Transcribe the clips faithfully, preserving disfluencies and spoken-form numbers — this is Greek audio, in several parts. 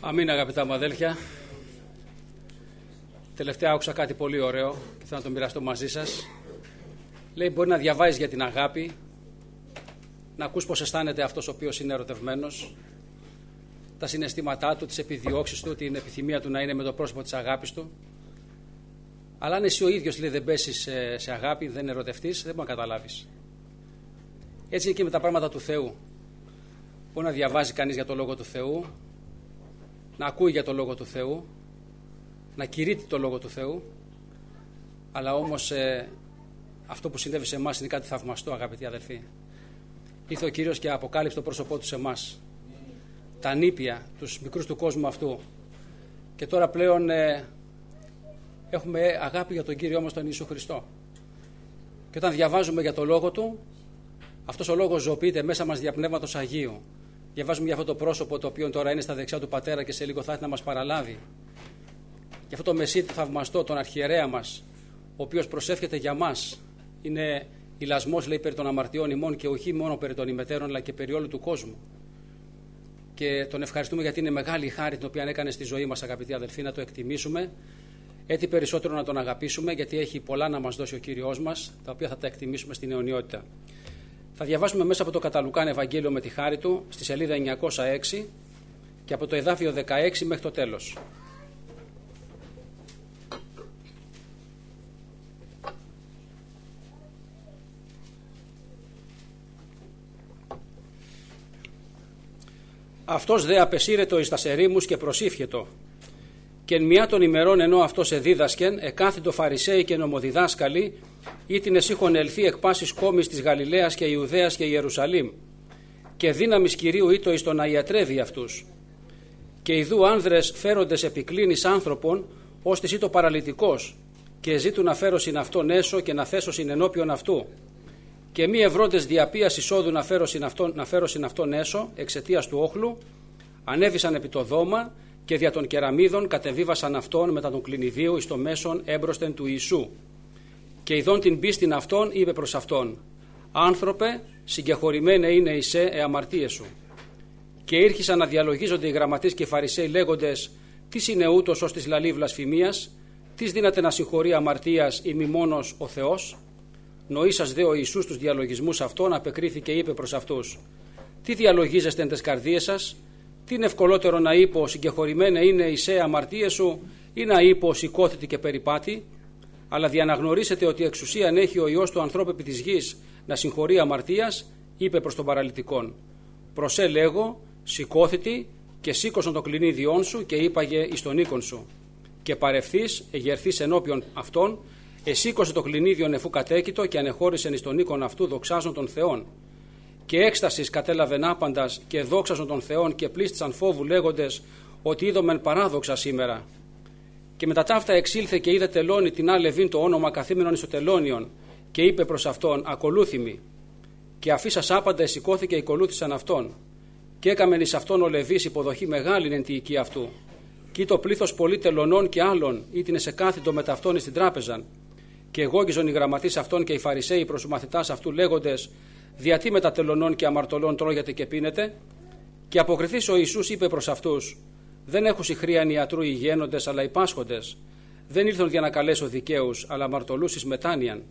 Αμήν, αγαπητά μου αδέλφια. Τελευταία άκουσα κάτι πολύ ωραίο και θέλω να το μοιραστώ μαζί σας. Λέει, μπορεί να διαβάζεις για την αγάπη, να ακούς πως αισθάνεται αυτός ο οποίος είναι ερωτευμένος, τα συναισθήματά του, τις επιδιώξεις του, την επιθυμία του να είναι με το πρόσωπο της αγάπης του. Αλλά αν εσύ ο ίδιος, λέει, δεν πέσεις σε, σε αγάπη, δεν ερωτευτείς, δεν μπορεί να καταλάβεις. Έτσι είναι και με τα πράγματα του Θεού. Μπορεί να διαβάζει κανείς για το Λόγο του Θεού, να ακούει για το Λόγο του Θεού, να κηρύττει το Λόγο του Θεού, αλλά όμως ε, αυτό που συνέβη σε εμάς είναι κάτι θαυμαστό, αγαπητοί αδελφοί. Ήρθε ο Κύριος και αποκάλυψε το πρόσωπό του σε εμάς, τα νήπια, τους μικρούς του κόσμου αυτού, και τώρα πλέον ε, έχουμε αγάπη για τον Κύριο μας τον Ιησού Χριστό. Και όταν διαβάζουμε για το Λόγο Του, αυτός ο Λόγος ζωοποιείται μέσα μας δια Πνεύματος Αγίου. Διαβάζουμε για αυτό το πρόσωπο το οποίο τώρα είναι στα δεξιά του Πατέρα και σε λίγο θα έρθει να μας παραλάβει. Για αυτό το Μεσίτη θαυμαστό, τον αρχιερέα μας, ο οποίος προσεύχεται για μας. Είναι ηλασμός, λέει, περί των αμαρτιών ημών και όχι μόνο περί των ημετέρων, αλλά και περί όλου του κόσμου. Και τον ευχαριστούμε γιατί είναι μεγάλη η χάρη την οποία έκανε στη ζωή μας, αγαπητοί αδελφοί, να το εκτιμήσουμε. Έτσι περισσότερο να τον αγαπήσουμε, γιατί έχει πολλά να μας δώσει ο Κύριος μας, τα οποία θα τα εκτιμήσουμε στην αιωνιότητα. Θα διαβάσουμε μέσα από το κατά Λουκάν Ευαγγέλιο με τη χάρη του, στη σελίδα εννιακόσια έξι και από το εδάφιο δεκαέξι μέχρι το τέλος. Αυτός δε απεσύρετο εις τας ερήμους και προσήφιετο. Και εν μια των ημερών ενώ αυτός εδίδασκεν, εκάθητο Φαρισαίοι και νομοδιδάσκαλοι, ήτιν εσύχον ελθεί εκ πάσης κόμης της Γαλιλαίας και Ιουδαίας και Ιερουσαλήμ, και δύναμις Κυρίου ήτο εις το να ιατρεύει αυτούς. Και ιδού άνδρες φέροντες επικλίνης άνθρωπων, ώστις ήτο παραλυτικός, και ζήτουν να φέρωσιν αυτόν έσω και να θέσωσιν ενώπιον αυτού. Και μη ευρώντες διαπίας εισόδου να φέρωσιν αυτόν, να φέρωσιν αυτόν έσω, εξαιτίας του όχλου, ανέβησαν επί το δώμα, και δια των κεραμίδων κατεβίβασαν αυτόν μετά τον κλινιδίου εις το μέσον έμπροσθεν του Ιησού. Και ειδών την πίστην αυτόν είπε προς αυτόν, άνθρωπε, συγκεχωρημένε είναι εισέ ε αμαρτίες σου. Και ήρχισαν να διαλογίζονται οι γραμματείς και οι Φαρισαίοι λέγοντες, τις είναι ούτως ως της λαλή βλασφημίας, τις δύναται να συγχωρεί αμαρτίας ή μη μόνος ο Θεός. Νοήσας δε ο Ιησούς τους διαλογισμούς αυτών απεκρίθηκε, είπε προς αυτούς, τι διαλογίζεστε εν τες καρδίες σας? Τι είναι ευκολότερο να είπω συγκεχωρημένε είναι εισέ αμαρτίες σου, ή να είπω σηκώθητη και περιπάτη? Αλλά διαναγνωρίσετε ότι εξουσίαν έχει ο Υιός του ανθρώπου επί της γης να συγχωρεί αμαρτίας, είπε προς τον παραλυτικόν. Προσέ λέγω, σηκώθητη και σήκωσον το κλινίδιόν σου και είπαγε εις τον οίκον σου. Και παρευθείς, εγερθείς ενώπιον αυτών, εσήκωσε το κλινίδιον εφού κατέκητο και ανεχώρησεν εις τον οίκον αυτού δοξάζον των Θεών. Και έκστασης κατέλαβεν άπαντας και δόξαζον των Θεών και πλήστησαν φόβου λέγοντες ότι είδομεν παράδοξα σήμερα. Και μετά ταύτα εξήλθε και είδε τελώνει την άλλη Λεβίν το όνομα καθήμενον εις το τελώνιον και είπε προς αυτόν, ακολούθημι. Και αφήσας άπαντα εσηκώθηκε ακολούθησαν αυτόν. Και έκαμεν εις αυτόν ο Λεβίς υποδοχή μεγάλην εν τη οική αυτού. Κι το πλήθος πολύ τελωνών και άλλων ήτινε σε κάθιτο με ταυτόν εις την τράπεζαν. Και εγώγιζον οι γραμματείς αυτών και οι Φαρισαίοι προς μαθητάς αυτού λέγοντες, διατί με τα τελωνών και αμαρτωλών τρώγεται και πίνετε? Και αποκριθείς ο Ιησούς είπε προς αυτούς, δεν έχουν συχρίαν ιατρού οι γένοντες αλλά οι πάσχοντες. Δεν ήλθον για να καλέσω δικαίους, αλλά αμαρτωλούς εις μετάνοιαν.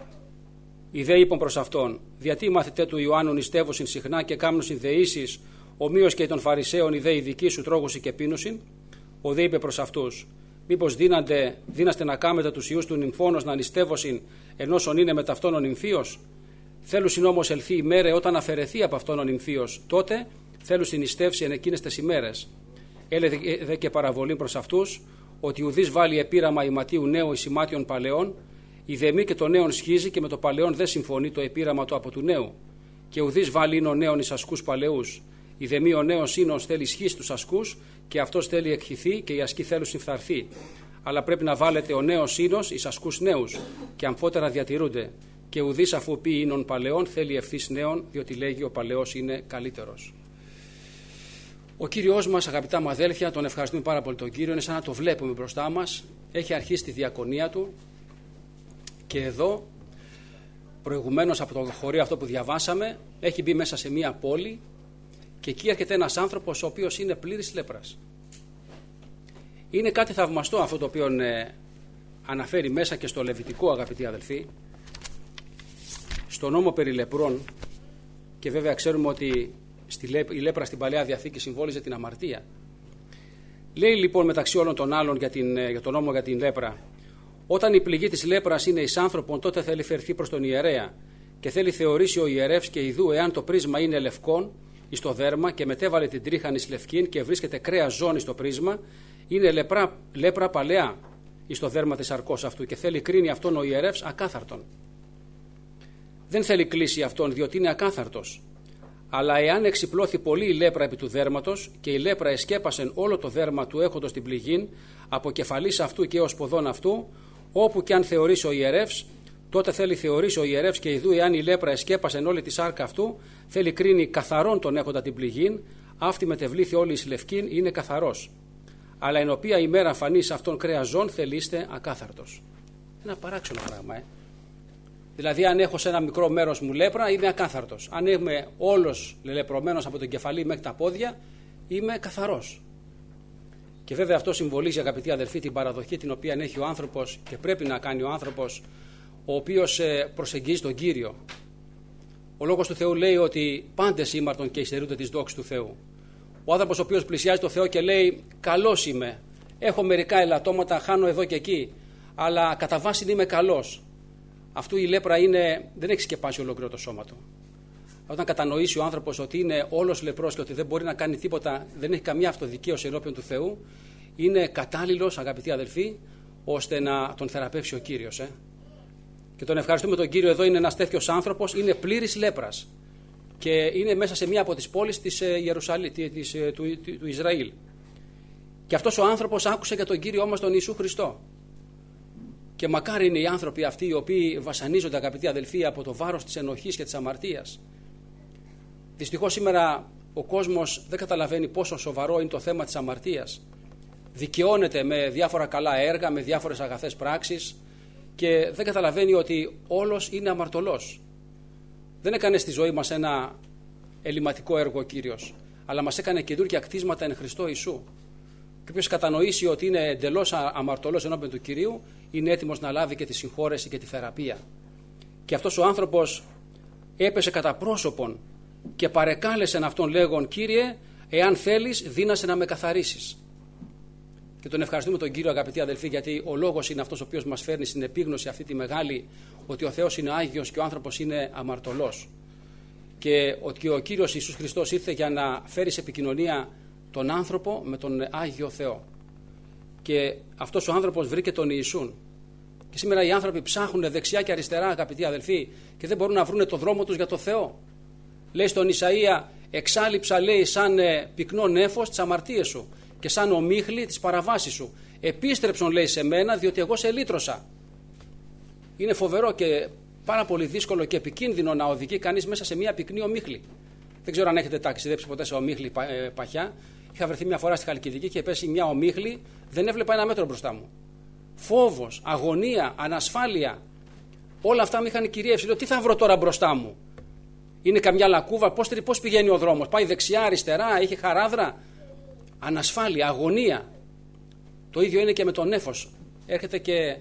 Οι δε είπαν προς αυτόν, διατί οι μαθητέ του Ιωάννου νηστεύωσιν συχνά και κάμνουσιν δεήσεις, ομοίως και των Φαρισαίων οι δε οι δικοί σου τρώγουσιν και πίνουσιν? Ο δε είπε προς αυτούς, μήπως δίναντε, δίναστε να κάμετε τους ιούς του νυμφώνος να νηστεύωσιν, ενώσον είναι με ταυτόν ο νυμφίος? Θέλουσιν όμως ελθεί η μέρα όταν αφαιρεθεί από αυτόν ο νυμφίος, τότε θέλουσιν νηστεύσει εν εκείνες τις ημέρες. Έλεγε δε και παραβολή προς αυτούς, ότι ουδής βάλει επίραμα ηματίου νέου εις ημάτιον παλαιών, η δεμή και το νέον σχίζει και με το παλαιόν δεν συμφωνεί το επίραμα το από του νέου. Και ουδής βάλει είναι ο νέον εις ασκούς παλαιούς. Η δεμή ο νέος ίνος θέλει σχίσει τους ασκούς και αυτός θέλει εκχυθεί και οι ασκοί θέλουν συμφθαρθεί. Αλλά πρέπει να βάλετε ο νέος ίνος εις ασκούς νέους και αμφότερα διατηρούνται. Και ουδής αφού πει ίνων παλαιών θέλει ευθύς νέων, διότι λέγει ο παλαιός είναι καλύτερος. Ο Κύριος μας, αγαπητά μου αδέλφια, τον ευχαριστούμε πάρα πολύ τον Κύριο, είναι σαν να το βλέπουμε μπροστά μας. Έχει αρχίσει τη διακονία του και εδώ, προηγουμένως από το χωρίο αυτό που διαβάσαμε, έχει μπει μέσα σε μία πόλη και εκεί έρχεται ένας άνθρωπος ο οποίος είναι πλήρης λέπρας. Είναι κάτι θαυμαστό αυτό το οποίο ε, αναφέρει μέσα και στο Λεβιτικό, αγαπητοί αδελφοί, στο νόμο περί λεπρών. Και βέβαια ξέρουμε ότι στη λέ, η λέπρα στην Παλαιά Διαθήκη συμβόλιζε την αμαρτία. Λέει λοιπόν μεταξύ όλων των άλλων για, την, για τον νόμο για την λέπρα: όταν η πληγή της λέπρας είναι εις άνθρωπον, τότε θέλει φερθεί προς τον ιερέα και θέλει θεωρήσει ο ιερεύς και ιδού εάν το πρίσμα είναι λευκόν εις το δέρμα και μετέβαλε την τρίχαν εις λευκήν και βρίσκεται κρέας ζώνη στο πρίσμα, είναι λεπρά, λέπρα παλαιά εις το δέρμα της αρκός αυτού και θέλει κρίνει αυτόν ο ιερεύς ακάθαρτον. Δεν θέλει κλείσει αυτόν διότι είναι ακάθαρτος. Αλλά εάν εξυπλώθη πολύ η λέπρα επί του δέρματος και η λέπρα εσκέπασεν όλο το δέρμα του έχοντος την πληγήν από κεφαλής αυτού και έως ποδών αυτού, όπου και αν θεωρήσει ο ιερεύς, τότε θέλει θεωρήσει ο ιερεύς και ιδού εάν η λέπρα εσκέπασεν όλη τη σάρκα αυτού, θέλει κρίνει καθαρόν τον έχοντα την πληγήν, αυτή μετεβλήθη όλη εις λευκήν, είναι καθαρός. Αλλά εν οποία ημέρα φανείς αυτόν κρέας ζών θελείστε ακάθαρτος. Ένα παράξενο πράγμα, ε. Δηλαδή, αν έχω σε ένα μικρό μέρος μου λέπρα, είμαι ακάθαρτος. Αν είμαι όλος λεπρωμένος από τον κεφαλή μέχρι τα πόδια, είμαι καθαρός. Και βέβαια αυτό συμβολίζει, αγαπητοί αδελφοί, την παραδοχή την οποία έχει ο άνθρωπος και πρέπει να κάνει ο άνθρωπος, ο οποίος προσεγγίζει τον Κύριο. Ο λόγος του Θεού λέει ότι πάντες ήμαρτον και υστερούνται της δόξης του Θεού. Ο άνθρωπος ο οποίος πλησιάζει τον Θεό και λέει: καλός είμαι, έχω μερικά ελαττώματα, χάνω εδώ και εκεί, αλλά κατά βάση είμαι καλός. Αυτού η λέπρα είναι, δεν έχει σκεπάσει ολόκληρο το σώμα του. Όταν κατανοήσει ο άνθρωπος ότι είναι όλος λεπρός και ότι δεν μπορεί να κάνει τίποτα, δεν έχει καμία αυτοδικαίωση ενώπιον του Θεού, είναι κατάλληλος, αγαπητοί αδελφοί, ώστε να τον θεραπεύσει ο Κύριος. Ε. Και τον ευχαριστούμε τον Κύριο, εδώ είναι ένας τέτοιος άνθρωπος, είναι πλήρης λέπρας και είναι μέσα σε μία από τις πόλεις της Ιερουσαλήμ, της, του, του, του Ισραήλ. Και αυτός ο άνθρωπος άκουσε για τον Κύριο μας τον Ιησού Χριστό. Και μακάρι είναι οι άνθρωποι αυτοί οι οποίοι βασανίζονται, αγαπητοί αδελφοί, από το βάρος της ενοχής και της αμαρτίας. Δυστυχώς σήμερα ο κόσμος δεν καταλαβαίνει πόσο σοβαρό είναι το θέμα της αμαρτίας. Δικαιώνεται με διάφορα καλά έργα, με διάφορες αγαθές πράξεις και δεν καταλαβαίνει ότι όλος είναι αμαρτωλός. Δεν έκανε στη ζωή μας ένα ελληματικό έργο ο Κύριος, αλλά μας έκανε καινούργια κτίσματα εν Χριστώ Ιησού. Και όποιος κατανοήσει ότι είναι εντελώς αμαρτωλός ενώπιον του Κυρίου, είναι έτοιμος να λάβει και τη συγχώρεση και τη θεραπεία. Και αυτός ο άνθρωπος έπεσε κατά πρόσωπον και παρεκάλεσε αυτόν λέγον: Κύριε, εάν θέλεις, δύνασε να με καθαρίσεις. Και τον ευχαριστούμε τον Κύριο, αγαπητοί αδελφοί, γιατί ο λόγος είναι αυτός ο οποίος μας φέρνει στην επίγνωση αυτή τη μεγάλη, ότι ο Θεός είναι Άγιος και ο άνθρωπος είναι αμαρτωλός. Και ότι ο Κύριος Ιησούς Χριστός ήρθε για να φέρει σε επικοινωνία τον άνθρωπο με τον Άγιο Θεό. Και αυτός ο άνθρωπος βρήκε τον Ιησούν. Και σήμερα οι άνθρωποι ψάχνουν δεξιά και αριστερά, αγαπητοί αδελφοί, και δεν μπορούν να βρουν το δρόμο τους για το Θεό. Λέει στον Ισαΐα: εξάλειψα, λέει, σαν πυκνό νέφος τις αμαρτίες σου και σαν ομίχλη τις παραβάσεις σου. Επίστρεψον, λέει, σε μένα, διότι εγώ σε λύτρωσα. Είναι φοβερό και πάρα πολύ δύσκολο και επικίνδυνο να οδηγεί κανείς μέσα σε μια πυκνή ομίχλη. Δεν ξέρω αν έχετε ταξιδέψει ποτέ σε ομίχλη παχιά. Είχα βρεθεί μια φορά στη Χαλκιδική και πέσει μια ομίχλη, δεν έβλεπα ένα μέτρο μπροστά μου. Φόβος, αγωνία, ανασφάλεια. Όλα αυτά με είχαν κυριεύσει. Λέω: τι θα βρω τώρα μπροστά μου? Είναι καμιά λακκούβα? Πώς, πώς πηγαίνει ο δρόμος? Πάει δεξιά, αριστερά, έχει χαράδρα? Ανασφάλεια, αγωνία. Το ίδιο είναι και με τον νέφος. Έρχεται και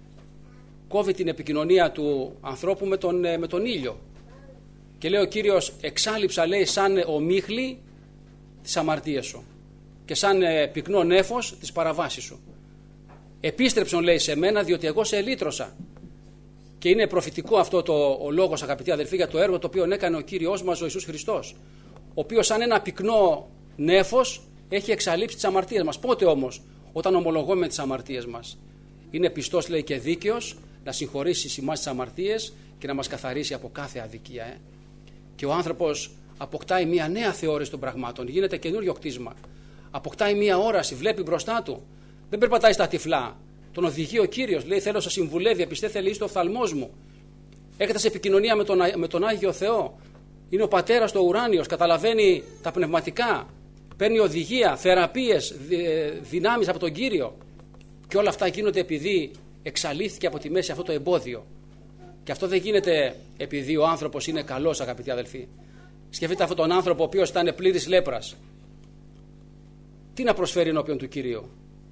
κόβει την επικοινωνία του ανθρώπου με τον, με τον ήλιο. Και λέει ο Κύριος: εξάλειψα, λέει, σαν ομίχλη τις αμαρτίες σου και σαν ε, πυκνό νέφος τις παραβάσεις σου. Επίστρεψον, λέει, σε μένα, διότι εγώ σε ελύτρωσα. Και είναι προφητικό αυτό το, ο λόγος, αγαπητοί αδελφοί, για το έργο το οποίο έκανε ο Κύριος μας ο Ιησούς Χριστός, ο οποίος σαν ένα πυκνό νέφος έχει εξαλείψει τις αμαρτίες μας. Πότε όμως? Όταν ομολογούμε τις αμαρτίες μας. Είναι πιστός, λέει, και δίκαιος να συγχωρήσει εμάς τις αμαρτίες και να μας καθαρίσει από κάθε αδικία. Ε. Και ο άνθρωπος αποκτάει μια νέα θεώρηση των πραγμάτων, γίνεται καινούριο κτίσμα. Αποκτάει μια όραση, βλέπει μπροστά του. Δεν περπατάει στα τυφλά. Τον οδηγεί ο Κύριος, λέει: θέλω να σας συμβουλεύει, επιστέθε, λέει, στο οφθαλμός μου. Έρχεται σε επικοινωνία με τον, με τον Άγιο Θεό. Είναι ο Πατέρας το ουράνιος, καταλαβαίνει τα πνευματικά, παίρνει οδηγία, θεραπείες, δυνάμεις από τον Κύριο. Και όλα αυτά γίνονται επειδή εξαλείφθηκε από τη μέση αυτό το εμπόδιο. Και αυτό δεν γίνεται επειδή ο άνθρωπος είναι καλός, αγαπητοί αδελφοί. Σκεφτείτε αυτόν τον άνθρωπο ο οποίος ήταν πλήρης λέπρας. Τι να προσφέρει ενώπιον του Κυρίου?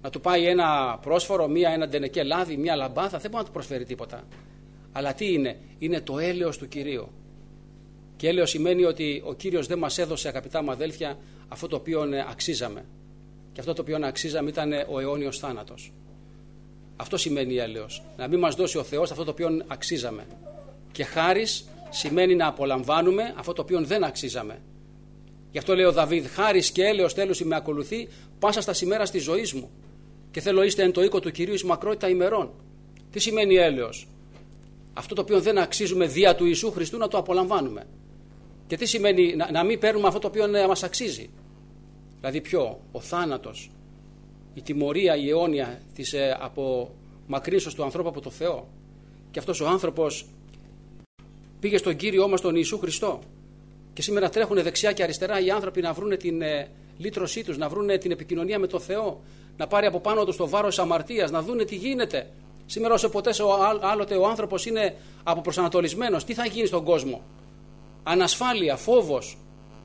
να του πάει ένα πρόσφορο, μία, ένα ντενεκέ λάδι, μία λαμπάδα, δεν μπορεί να του προσφέρει τίποτα. Αλλά τι είναι? Είναι το έλεος του Κυρίου. Και έλεος σημαίνει ότι ο Κύριος δεν μας έδωσε, αγαπητά μου αδέλφια, αυτό το οποίο αξίζαμε. Και αυτό το οποίο αξίζαμε ήταν ο αιώνιος θάνατος. Αυτό σημαίνει έλεος. Να μην μας δώσει ο Θεός αυτό το οποίο αξίζαμε. Και χάρις σημαίνει να απολαμβάνουμε αυτό το οποίο δεν αξίζαμε. Γι' αυτό λέει ο Δαβίδ: χάρις και έλεος τέλους με ακολουθεί πάσα στα σημέρα της ζωής μου. Και θέλω είστε εν το οίκο του Κυρίου εις μακρότητα ημερών. Τι σημαίνει έλεος? Αυτό το οποίο δεν αξίζουμε δια του Ιησού Χριστού να το απολαμβάνουμε. Και τι σημαίνει να, να μην παίρνουμε αυτό το οποίο μας αξίζει? Δηλαδή ποιο? Ο θάνατος, η τιμωρία, η αιώνια της ε, απομακρύνσεως του ανθρώπου από το Θεό. Και αυτός ο άνθρωπος πήγε στον Κύριό μας τον Ιησού Χριστό. Και σήμερα τρέχουν δεξιά και αριστερά οι άνθρωποι να βρουν την ε, λύτρωσή τους, να βρουν την επικοινωνία με το Θεό, να πάρει από πάνω τους το βάρος αμαρτίας, να δουν τι γίνεται. Σήμερα όσο ποτέ άλλοτε ο άνθρωπος είναι αποπροσανατολισμένος. Τι θα γίνει στον κόσμο? Ανασφάλεια, φόβος.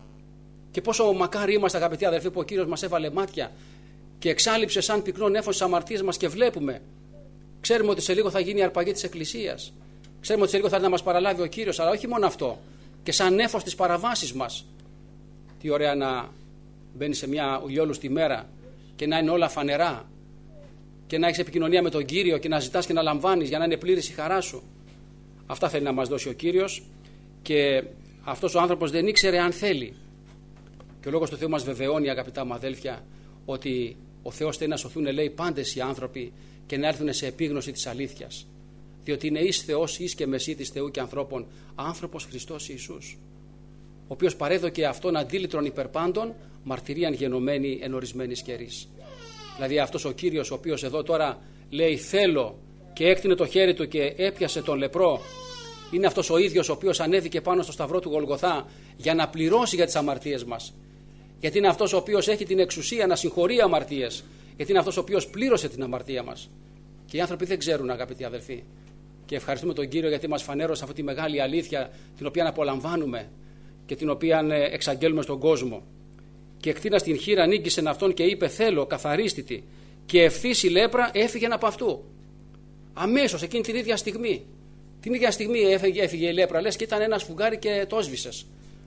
Και πόσο μακάρι είμαστε, αγαπητοί αδελφοί, που ο Κύριος μας έβαλε μάτια και εξάλειψε σαν πυκνό νέφος τις αμαρτίες μας και βλέπουμε. Ξέρουμε ότι σε λίγο θα γίνει η αρπαγή της Εκκλησίας. Ξέρουμε ότι σε λίγο θα έρθει να μας παραλάβει ο Κύριος, αλλά όχι μόνο αυτό. Και σαν νέφος τις παραβάσεις μας. Τι ωραία να μπαίνει σε μια ηλιόλουστη μέρα και να είναι όλα φανερά. Και να έχεις επικοινωνία με τον Κύριο και να ζητάς και να λαμβάνεις για να είναι πλήρης η χαρά σου. Αυτά θέλει να μας δώσει ο Κύριος. Και αυτός ο άνθρωπος δεν ήξερε αν θέλει. Και ο λόγος του Θεού μας βεβαιώνει, αγαπητά μου αδέλφια, ότι ο Θεός θέλει να σωθούν, λέει, πάντες οι άνθρωποι και να έρθουν σε επίγνωση της αλήθειας. Διότι είναι εις Θεός, εις και μεσίτης Θεού και ανθρώπων, άνθρωπος Χριστός Ιησούς, ο οποίος παρέδωκε αυτόν αντίλητρον υπερπάντων, μαρτυρίαν γενομένη εν ορισμένης καιρής. Δηλαδή αυτός ο Κύριος, ο οποίος εδώ τώρα λέει θέλω, και έκτεινε το χέρι του και έπιασε τον λεπρό, είναι αυτός ο ίδιος ο οποίος ανέβηκε πάνω στο σταυρό του Γολγοθά για να πληρώσει για τις αμαρτίες μας. Γιατί είναι αυτός ο οποίος έχει την εξουσία να συγχωρεί αμαρτίες. Γιατί είναι αυτός ο οποίος πλήρωσε την αμαρτία μας. Και οι άνθρωποι δεν ξέρουν, αγαπητοί αδελφοί. Και ευχαριστούμε τον Κύριο γιατί μας φανέρωσε αυτή τη μεγάλη αλήθεια, την οποία απολαμβάνουμε και την οποία εξαγγέλουμε στον κόσμο. Και εκτείνας την χείρα νίκησε αυτόν και είπε θέλω, καθαρίστητη. Και ευθύς η λέπρα έφυγε από αυτού. Αμέσως εκείνη την ίδια στιγμή. Την ίδια στιγμή έφυγε, έφυγε η λέπρα, λες και ήταν ένα σφουγγάρι και το έσβησες.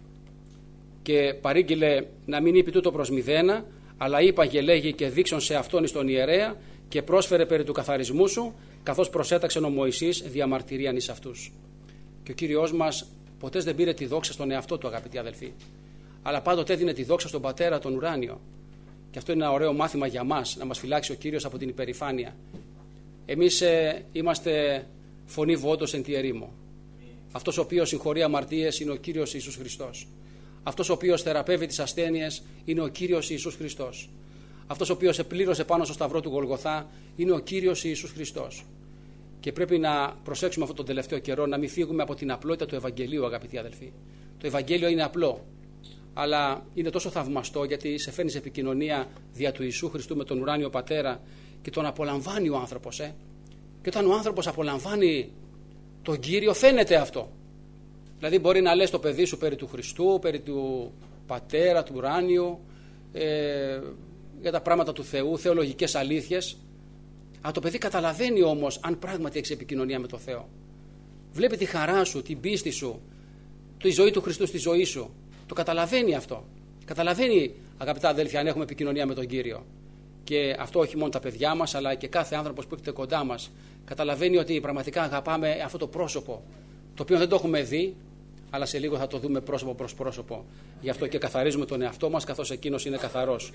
Και παρήγγειλε να μην είπε τούτο προς μηδένα, αλλά είπαγε, λέγει, και δείξον σε αυτόν εις τον ιερέα και πρόσφερε περί του καθαρισμού σου, καθώς προσέταξε ο Μωυσής διαμαρτυρίαν εις αυτούς. Και ο Κύριος μας ποτέ δεν πήρε τη δόξα στον εαυτό του, αγαπητοί αδελφοί, αλλά πάντοτε έδινε τη δόξα στον Πατέρα τον ουράνιο. Και αυτό είναι ένα ωραίο μάθημα για μας, να μας φυλάξει ο Κύριος από την υπερηφάνεια. Εμείς ε, είμαστε φωνή βόντος εν τη ερήμο. Αυτός ο οποίος συγχωρεί αμαρτίες είναι ο Κύριος Ιησούς Χριστός. Αυτός ο οποίος θεραπεύει τις ασθένειες είναι ο Κύριος Ιησούς Χριστός. Αυτός ο οποίος επλήρωσε πάνω στο σταυρό του Γολγοθά είναι ο Κύριος Ιησούς Χριστός. Και πρέπει να προσέξουμε αυτόν τον τελευταίο καιρό να μην φύγουμε από την απλότητα του Ευαγγελίου, αγαπητοί αδελφοί. Το Ευαγγέλιο είναι απλό, αλλά είναι τόσο θαυμαστό γιατί σε φέρνει σε επικοινωνία δια του Ιησού Χριστού με τον ουράνιο Πατέρα και τον απολαμβάνει ο άνθρωπος. Ε? Και όταν ο άνθρωπος απολαμβάνει τον Κύριο, φαίνεται αυτό. Δηλαδή μπορεί να λες το παιδί σου περί του Χριστού, περί του Πατέρα, του ουράνιου, ε, για τα πράγματα του Θεού, θεολογικές αλήθειες. Αλλά το παιδί καταλαβαίνει όμως αν πράγματι έχεις επικοινωνία με τον Θεό. Βλέπει τη χαρά σου, την πίστη σου, τη ζωή του Χριστού στη ζωή σου. Το καταλαβαίνει αυτό. Καταλαβαίνει, αγαπητά αδέλφια, αν έχουμε επικοινωνία με τον Κύριο. Και αυτό όχι μόνο τα παιδιά μας, αλλά και κάθε άνθρωπος που έρχεται κοντά μας. Καταλαβαίνει ότι πραγματικά αγαπάμε αυτό το πρόσωπο, το οποίο δεν το έχουμε δει, αλλά σε λίγο θα το δούμε πρόσωπο προς πρόσωπο. Γι' αυτό και καθαρίζουμε τον εαυτό μας, καθώς εκείνος είναι καθαρός.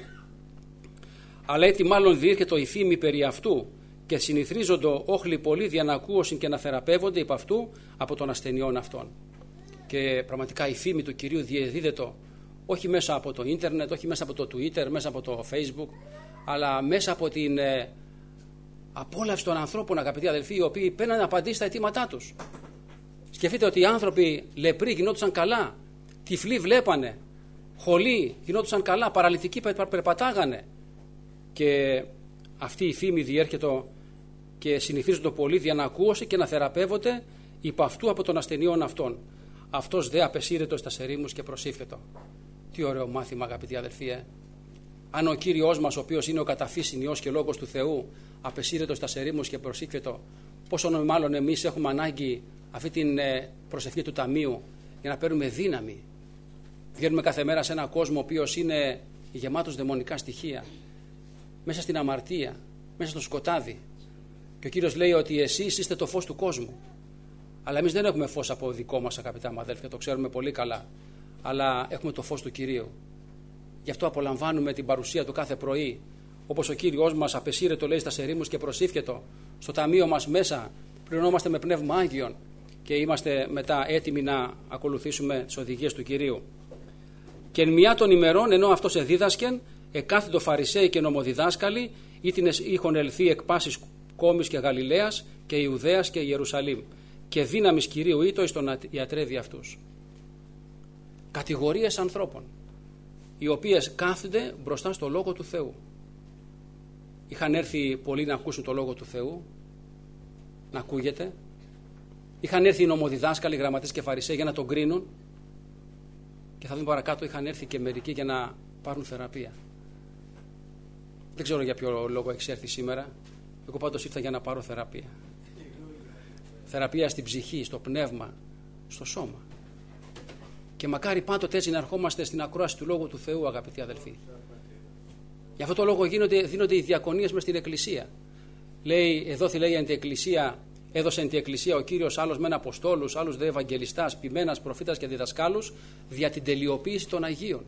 Αλλά έτσι μάλλον διήρκετο η φήμη περί αυτού και συνηθρίζοντο όχλοι πολλοί για να ακούωσιν και να θεραπεύονται υπ' αυτού από των ασθενειών αυτών. Και πραγματικά η φήμη του Κυρίου διαδίδεται όχι μέσα από το ίντερνετ, όχι μέσα από το Twitter, μέσα από το Facebook, αλλά μέσα από την ε, απόλαυση των ανθρώπων, αγαπητοί αδελφοί, οι οποίοι παίρνουν απαντήσεις στα αιτήματά τους. Σκεφτείτε ότι οι άνθρωποι λεπροί γινόντουσαν καλά, τυφλοί βλέπανε, χολοί γινόντουσαν καλά, παραλυτικοί περπατάγανε. Και αυτή η φήμη διέρχεται και συνηθίζονται πολύ για να ακούωσε και να θεραπεύονται υπ' αυτού από των ασθενειών αυτών. Αυτός δε απεσύρετο στα ερήμους και προσήφετο. Τι ωραίο μάθημα, αγαπητοί αδελφοί. Ε? αν ο Κύριος μας, ο οποίος είναι ο καταφύσιν Υιός και Λόγος του Θεού, απεσύρετος στα ερήμους και προσήκθετο, πόσο μάλλον εμείς έχουμε ανάγκη αυτή την προσευχή του Ταμείου για να παίρνουμε δύναμη. Βγαίνουμε κάθε μέρα σε έναν κόσμο ο οποίος είναι γεμάτος δαιμονικά στοιχεία, μέσα στην αμαρτία, μέσα στο σκοτάδι. Και ο Κύριος λέει ότι εσείς είστε το φως του κόσμου. Αλλά εμείς δεν έχουμε φως από δικό μας, αγαπητά μου αδέλφια, το ξέρουμε πολύ καλά. Αλλά έχουμε το φως του Κυρίου. Γι' αυτό απολαμβάνουμε την παρουσία του κάθε πρωί. Όπως ο Κύριος μας απεσύρετο, λέει, στα ερήμους και προσήφκετο, στο ταμείο μας μέσα πληρωνόμαστε με πνεύμα Άγιον και είμαστε μετά έτοιμοι να ακολουθήσουμε τις οδηγίες του Κυρίου. Και εν μια των ημερών, ενώ αυτός εδίδασκεν, εκάθετο Φαρισαίοι και νομοδιδάσκαλοι, ήτινες είχον ελθεί εκ πάσης κόμης και Γαλιλαίας και Ιουδαίας και Ιερουσαλήμ, και δύναμης Κυρίου ήτο εις τον ιατρεύει αυτούς. Κατηγορίες ανθρώπων, οι οποίες κάθονται μπροστά στο Λόγο του Θεού. Είχαν έρθει πολλοί να ακούσουν το Λόγο του Θεού, να ακούγεται. Είχαν έρθει οι νομοδιδάσκαλοι, γραμματείς και Φαρισαίοι για να τον κρίνουν. Και θα δούμε παρακάτω, είχαν έρθει και μερικοί για να πάρουν θεραπεία. Δεν ξέρω για ποιο λόγο έχεις έρθει σήμερα. Εγώ πάντως ήρθα για να πάρω θεραπεία. Θεραπεία στην ψυχή, στο πνεύμα, στο σώμα. Και μακάρι πάντοτε έτσι να ερχόμαστε στην ακρόαση του Λόγου του Θεού, αγαπητοί αδελφοί. Γι' αυτό το λόγο γίνονται, δίνονται οι διακονίες μες στην Εκκλησία. Λέει, εδώ λέει εν τη Εκκλησία, έδωσε εν τη Εκκλησία ο Κύριος άλλος μεν Αποστόλους, άλλους δε Ευαγγελιστάς, ποιμένας, προφήτας και διδασκάλους, δια την τελειοποίηση των Αγίων.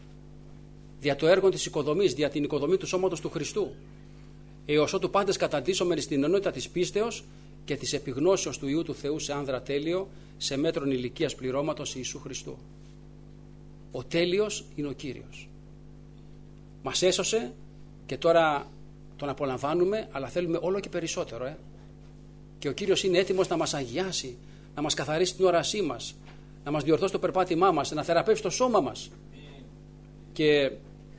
Δια το έργο της οικοδομής, δια την οικοδομή του σώματος του Χριστού. Έως ότου πάντες καταντήσομεν στην ενότητα της πίστεως και της επιγνώσεως του Υιού του Θεού σε άνδρα τέλειο, σε μέτρον ηλικίας πληρώματος Ιησού Χριστού. Ο τέλειος είναι ο Κύριος. Μας έσωσε και τώρα τον απολαμβάνουμε, αλλά θέλουμε όλο και περισσότερο. Ε. Και ο Κύριος είναι έτοιμος να μας αγιάσει, να μας καθαρίσει την όρασή μας, να μας διορθώσει το περπάτημά μας, να θεραπεύσει το σώμα μας. Και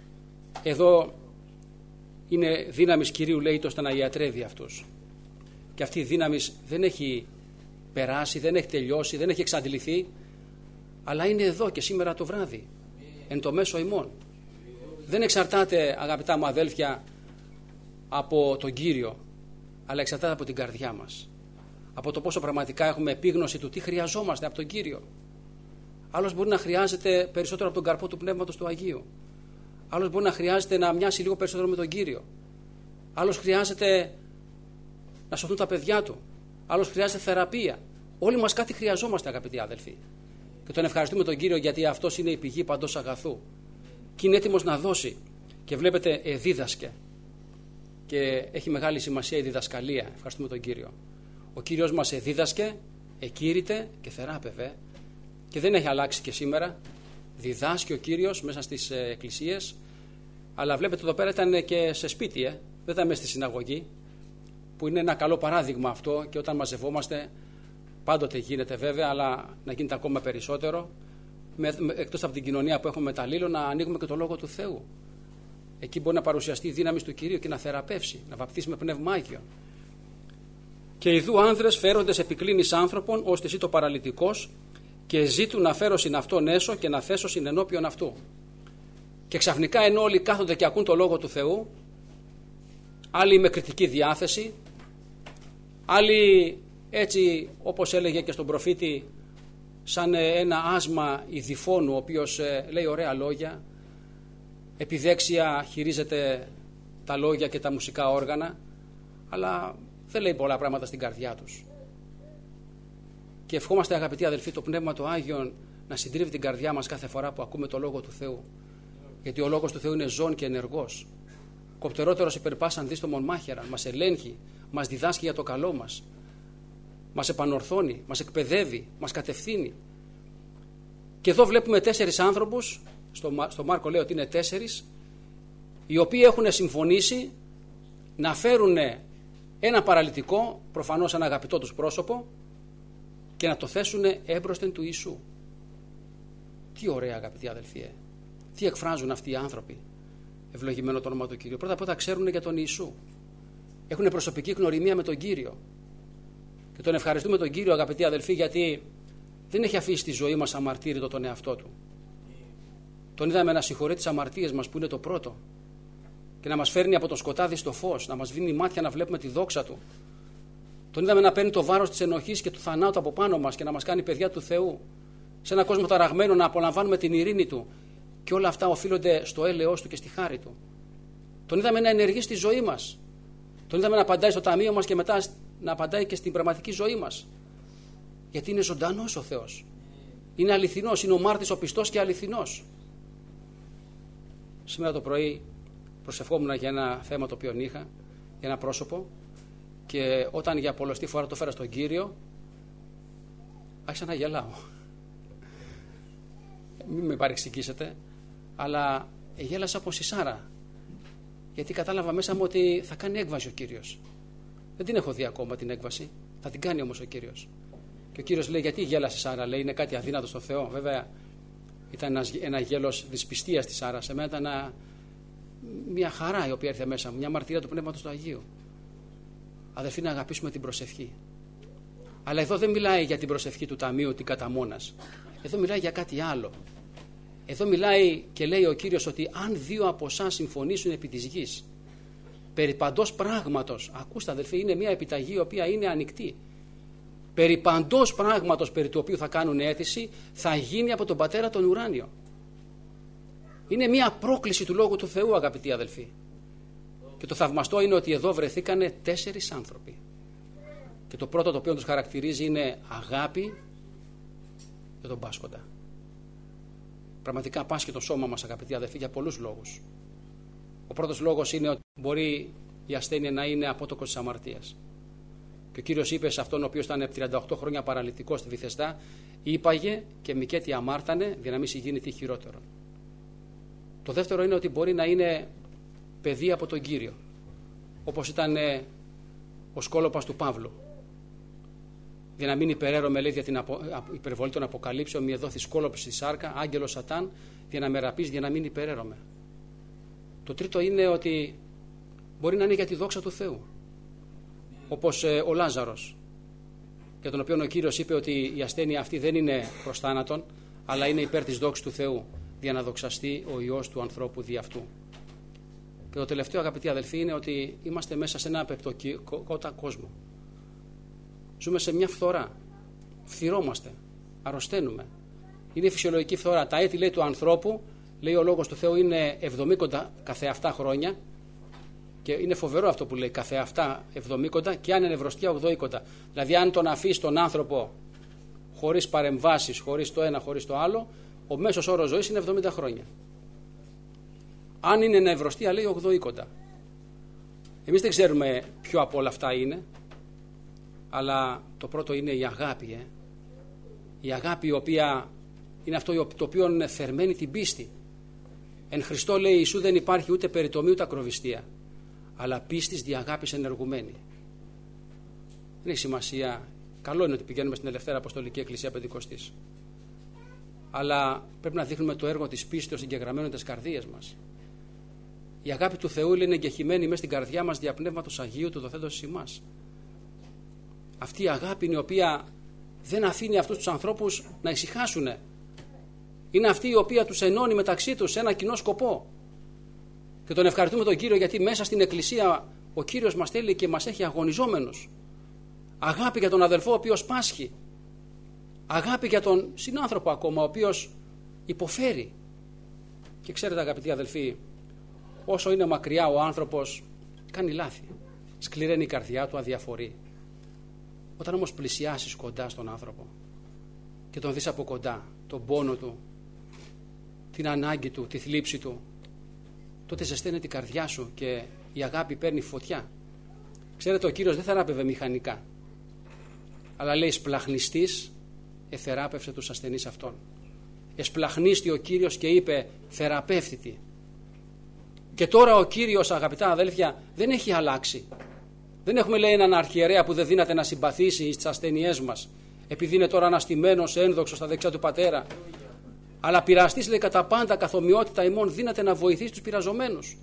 εδώ είναι δύναμης Κυρίου, λέει, ώστε να ιατρεύει αυτούς. Και αυτή η δύναμη δεν έχει περάσει, δεν έχει τελειώσει, δεν έχει εξαντληθεί, αλλά είναι εδώ και σήμερα το βράδυ, εν το μέσο ημών. Δεν εξαρτάται, αγαπητά μου αδέλφια, από τον Κύριο, αλλά εξαρτάται από την καρδιά μας. Από το πόσο πραγματικά έχουμε επίγνωση του τι χρειαζόμαστε από τον Κύριο. Άλλος μπορεί να χρειάζεται περισσότερο από τον καρπό του Πνεύματος του Αγίου. Άλλος μπορεί να χρειάζεται να μοιάσει λίγο περισσότερο με τον Κύριο. Άλλος χρειάζεται να σωθούν τα παιδιά του. Άλλος χρειάζεται θεραπεία. Όλοι μας κάτι χρειαζόμαστε, αγαπητοί αδελφοί. Και τον ευχαριστούμε τον Κύριο, γιατί αυτός είναι η πηγή παντός αγαθού. Και είναι έτοιμος να δώσει. Και βλέπετε, ε, δίδασκε. Και έχει μεγάλη σημασία η διδασκαλία. Ευχαριστούμε τον Κύριο. Ο Κύριος μας εδίδασκε, εκήρυτε και θεράπευε. Και δεν έχει αλλάξει και σήμερα. Διδάσκει ο Κύριος μέσα στις ε, εκκλησίες. Αλλά βλέπετε, εδώ πέρα ήταν και σε σπίτι, ε. δεν ήταν μέσα στη συναγωγή. Που είναι ένα καλό παράδειγμα αυτό, και όταν μαζευόμαστε, πάντοτε γίνεται βέβαια, αλλά να γίνεται ακόμα περισσότερο, με, με, εκτός από την κοινωνία που έχουμε με τα λίλο, να ανοίγουμε και το Λόγο του Θεού. Εκεί μπορεί να παρουσιαστεί η δύναμη του Κυρίου και να θεραπεύσει, να βαπτίσει με πνεύμα Άγιο. Και ιδού άνδρες φέροντες επικλίνης άνθρωπον, ώστε εσύ το παραλυτικός, και ζήτουν να φέρωσιν αυτόν έσω και να θέσωσιν ενώπιον αυτού. Και ξαφνικά, ενώ όλοι κάθονται και ακούν το Λόγο του Θεού, άλλοι με κριτική διάθεση, άλλοι έτσι όπως έλεγε και στον προφήτη, σαν ένα άσμα ειδιφώνου, ο οποίος λέει ωραία λόγια, επιδέξια χειρίζεται τα λόγια και τα μουσικά όργανα, αλλά δεν λέει πολλά πράγματα στην καρδιά τους. Και ευχόμαστε, αγαπητοί αδελφοί, το Πνεύμα του Άγιον να συντρίβει την καρδιά μας κάθε φορά που ακούμε το Λόγο του Θεού, γιατί ο Λόγος του Θεού είναι ζών και ενεργός. Κοπτερότερος υπερπάσαν δίστομον μάχαιρα, μας ελέγχει, μας διδάσκει για το καλό μας, μας επανορθώνει, μας εκπαιδεύει, μας κατευθύνει. Και εδώ βλέπουμε τέσσερις άνθρωπους, στο, στο Μάρκο λέει ότι είναι τέσσερις, οι οποίοι έχουν συμφωνήσει να φέρουν ένα παραλυτικό, προφανώς ένα αγαπητό τους πρόσωπο, και να το θέσουν έμπροσθεν του Ιησού. Τι ωραία, αγαπητοί αδελφοί, ε. τι εκφράζουν αυτοί οι άνθρωποι. Ευλογημένο το όνομα του Κύριου. Πρώτα απ' όλα ξέρουν για τον Ιησού. Έχουν προσωπική γνωριμία με τον Κύριο. Και τον ευχαριστούμε τον Κύριο, αγαπητοί αδελφοί, γιατί δεν έχει αφήσει τη ζωή μας αμαρτύρητο τον εαυτό του. Τον είδαμε να συγχωρεί τις αμαρτίες μας, που είναι το πρώτο. και να μας φέρνει από το σκοτάδι στο φως, να μας δίνει μάτια να βλέπουμε τη δόξα Του. Τον είδαμε να παίρνει το βάρος της ενοχής και του θανάτου από πάνω μας και να μας κάνει παιδιά του Θεού. Σε έναν κόσμο ταραγμένο να απολαμβάνουμε την ειρήνη Του, και όλα αυτά οφείλονται στο έλεος Του και στη χάρη Του. Τον είδαμε να ενεργεί στη ζωή μας. Τον είδαμε να απαντάει στο ταμείο μας και μετά να απαντάει και στην πραγματική ζωή μας. Γιατί είναι ζωντανός ο Θεός. Είναι αληθινός, είναι ο μάρτης ο πιστός και αληθινός. Σήμερα το πρωί προσευχόμουν για ένα θέμα το οποίο είχα, για ένα πρόσωπο, και όταν για πολλωστή φορά το φέρα στον Κύριο, άρχισα να γελάω. Μην με παρεξηγήσετε, αλλά γέλασα από σισάρα, γιατί κατάλαβα μέσα μου ότι θα κάνει έκβαση ο Κύριος. Δεν την έχω δει ακόμα την έκβαση, θα την κάνει όμως ο Κύριος. Και ο Κύριος λέει: γιατί γέλασε Σάρα? Λέει: είναι κάτι αδύνατο στο Θεό? Βέβαια ήταν ένας, ένα γέλος δυσπιστίας της Σάρας. Σε μένα ήταν ένα, μια χαρά η οποία ήρθε μέσα μου, μια μαρτυρία του Πνεύματος του Αγίου. Αδελφοί, να αγαπήσουμε την προσευχή. Αλλά εδώ δεν μιλάει για την προσευχή του ταμείου, την καταμόνας. Εδώ μιλάει για κάτι άλλο. Εδώ μιλάει και λέει ο Κύριος ότι αν δύο από εσάς συμφωνήσουν επί της γης, περί παντός πράγματος, ακούστε αδελφοί, είναι μια επιταγή η οποία είναι ανοιχτή. Περί παντός πράγματος περί του οποίου θα κάνουν αίτηση, θα γίνει από τον Πατέρα τον ουράνιο. Είναι μια πρόκληση του Λόγου του Θεού, αγαπητοί αδελφοί. Και το θαυμαστό είναι ότι εδώ βρεθήκανε τέσσερις άνθρωποι. Και το πρώτο το οποίο τους χαρακτηρίζει είναι αγάπη για τον πάσχοντα. Πραγματικά πάσχει το σώμα μας, αγαπητοί αδελφοί, για πολλούς λόγους. Ο πρώτος λόγος είναι ότι μπορεί η ασθένεια να είναι απότοκος της αμαρτίας. Και ο Κύριος είπε σε αυτόν ο οποίος ήταν τριάντα οκτώ χρόνια παραλυτικός στη Βηθεσδά, είπαγε και μικέτι αμάρτανε, για να μην γίνει τι χειρότερο. Το δεύτερο είναι ότι μπορεί να είναι παιδί από τον Κύριο, όπως ήταν ο σκόλοπας του Παύλου. Για να μην υπεραίρομαι, λέει, για την απο, υπερβολή των Αποκαλύψεων, μη εδόθη σκόλοπη στη σάρκα, άγγελος Σατάν, για να με ραπείς, για να μην υπεραίρομαι. Το τρίτο είναι ότι μπορεί να είναι για τη δόξα του Θεού. Όπως ε, ο Λάζαρος, για τον οποίο ο Κύριος είπε ότι η ασθένεια αυτή δεν είναι προς θάνατον, αλλά είναι υπέρ της δόξης του Θεού, για να δοξαστεί ο Υιός του ανθρώπου δι' αυτού. Και το τελευταίο, αγαπητοί αδελφοί, είναι ότι είμαστε μέσα σε ένα απεπτοκότα κόσμο. Ζούμε σε μια φθορά. Φθυρώμαστε. Αρρωσταίνουμε. Είναι η φυσιολογική φθορά. Τα έτη, λέει, του ανθρώπου, λέει ο Λόγος του Θεού, είναι εβδομήκοντα καθεαυτά χρόνια. Και είναι φοβερό αυτό που λέει, καθεαυτά εβδομήκοντα, και αν είναι ευρωστία ογδοήκοντα. Δηλαδή, αν τον αφήσει τον άνθρωπο χωρίς παρεμβάσεις, χωρίς το ένα, χωρίς το άλλο, ο μέσος όρος ζωής είναι εβδομήντα χρόνια. Αν είναι ένα ευρωστία, λέει ογδοήκοντα. Εμείς δεν ξέρουμε ποιο από όλα αυτά είναι, αλλά το πρώτο είναι η αγάπη. Ε. Η αγάπη, η οποία είναι αυτό το οποίο θερμαίνει την πίστη. Εν Χριστώ, λέει Ιησού, δεν υπάρχει ούτε περιτομή ούτε ακροβιστία, αλλά πίστης δι' αγάπης ενεργουμένη. Δεν έχει σημασία. Καλό είναι ότι πηγαίνουμε στην Ελευθέρα Αποστολική Εκκλησία Πεντηκοστής, αλλά πρέπει να δείχνουμε το έργο της πίστης συγκεγραμμένο στις καρδίες μας. Η αγάπη του Θεού είναι εγκεχημένη μέσα στην καρδιά μας δια Πνεύματος Αγίου του δοθέντος εις ημάς. Αυτή η αγάπη είναι η οποία δεν αφήνει αυτούς τους ανθρώπους να ησυχάσουν. Είναι αυτή η οποία τους ενώνει μεταξύ τους σε ένα κοινό σκοπό. Και τον ευχαριστούμε τον Κύριο, γιατί μέσα στην Εκκλησία ο Κύριος μας θέλει και μας έχει αγωνιζόμενους. Αγάπη για τον αδελφό ο οποίος πάσχει. Αγάπη για τον συνάνθρωπο ακόμα ο οποίος υποφέρει. Και ξέρετε, αγαπητοί αδελφοί, όσο είναι μακριά ο άνθρωπος κάνει λάθη. Σκληραίνει η καρδιά του, αδιαφορεί. Όταν όμως πλησιάσεις κοντά στον άνθρωπο και τον δεις από κοντά, τον πόνο του, την ανάγκη του, τη θλίψη του, τότε ζεσταίνεται η καρδιά σου και η αγάπη παίρνει φωτιά. Ξέρετε, ο Κύριος δεν θεράπευε μηχανικά, αλλά λέει σπλαχνιστής εθεράπευσε τους ασθενείς αυτών. Εσπλαχνίστη ο Κύριος και είπε θεραπεύτητη. Και τώρα ο Κύριος, αγαπητά αδέλφια, δεν έχει αλλάξει. Δεν έχουμε, λέει, έναν αρχιερέα που δεν δύναται να συμπαθήσει στις ασθενειές μας, επειδή είναι τώρα αναστημένος, ένδοξος στα δεξιά του Πατέρα. Αλλά πειραστής, λέει, κατά πάντα καθομοιότητα ημών δύναται να βοηθήσει τους πειραζομένους.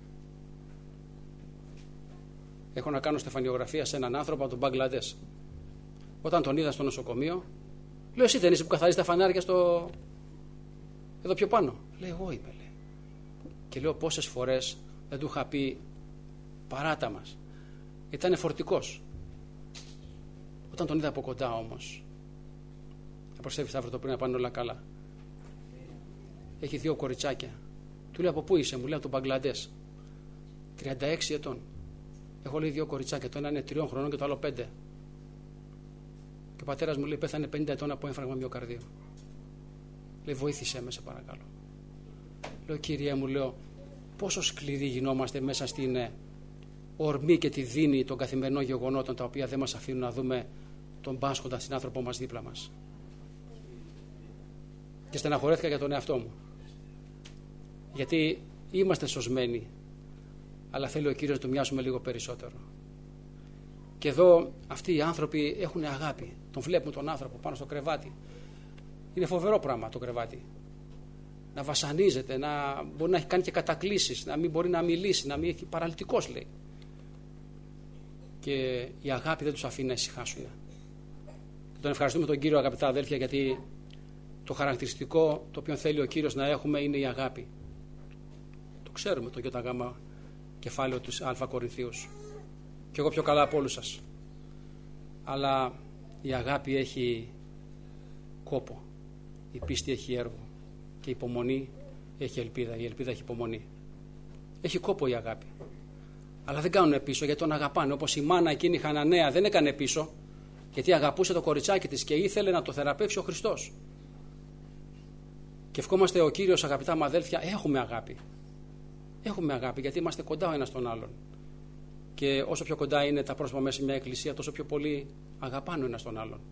Έχω να κάνω στεφανιογραφία σε έναν άνθρωπο από τον Μπαγκλαντές. Όταν τον είδα στο νοσοκομείο, λέω, εσύ δεν είσαι που καθαρίζει τα φανάρια στο... εδώ πιο πάνω? Λέει, εγώ είμαι, λέει. Και λέω, πόσες φορές Δεν του είχα πει παράτα μας. Ήτανε φορτικός. Όταν τον είδα από κοντά όμως, θα προσθέτει αύριο το πρωί να πάνε όλα καλά. Έχει δύο κοριτσάκια. Του λέει από πού είσαι, μου λέει από τον Μπαγκλαντές. τριάντα έξι ετών. Έχω λέει δύο κοριτσάκια. Το ένα είναι τριών χρονών και το άλλο πέντε. Και ο πατέρας μου λέει πέθανε πενήντα ετών από έμφραγμα μυοκαρδίου. Λέει βοήθησέ με σε παρακαλώ. Λέω Κύριε μου, λέω πόσο σκληροί γινόμαστε μέσα στην ορμή και τη δίνη των καθημερινών γεγονότων, τα οποία δεν μας αφήνουν να δούμε τον πάσχοντα στην άνθρωπο μας δίπλα μας. Και στεναχωρέθηκα για τον εαυτό μου. Γιατί είμαστε σωσμένοι, αλλά θέλει ο Κύριος να του μοιάσουμε λίγο περισσότερο. Και εδώ αυτοί οι άνθρωποι έχουν αγάπη. Τον βλέπουν τον άνθρωπο πάνω στο κρεβάτι. Είναι φοβερό πράγμα το κρεβάτι. Να βασανίζεται, να μπορεί να έχει κάνει και κατακλήσεις, να μην μπορεί να μιλήσει, να μην έχει παραλυτικός λέει. Και η αγάπη δεν τους αφήνει να ησυχάσουν. Και τον ευχαριστούμε τον Κύριο, αγαπητά αδέλφια, γιατί το χαρακτηριστικό το οποίο θέλει ο Κύριος να έχουμε είναι η αγάπη. Το ξέρουμε το ΙΓ κεφάλαιο του Α Κορινθίους. Και εγώ πιο καλά από όλους σας. Αλλά η αγάπη έχει κόπο. Η πίστη έχει έργο. Και η υπομονή έχει ελπίδα. Η ελπίδα έχει υπομονή. Έχει κόπο η αγάπη. Αλλά δεν κάνουν πίσω γιατί τον αγαπάνε. Όπως η μάνα εκείνη η Χαναναία δεν έκανε πίσω, γιατί αγαπούσε το κοριτσάκι της και ήθελε να το θεραπεύσει ο Χριστός. Και ευχόμαστε ο Κύριος, αγαπητά μου αδέλφια, έχουμε αγάπη. Έχουμε αγάπη γιατί είμαστε κοντά ο ένας στον άλλον. Και όσο πιο κοντά είναι τα πρόσωπα μέσα σε μια εκκλησία, τόσο πιο πολύ αγαπάνε ο ένας τον άλλον.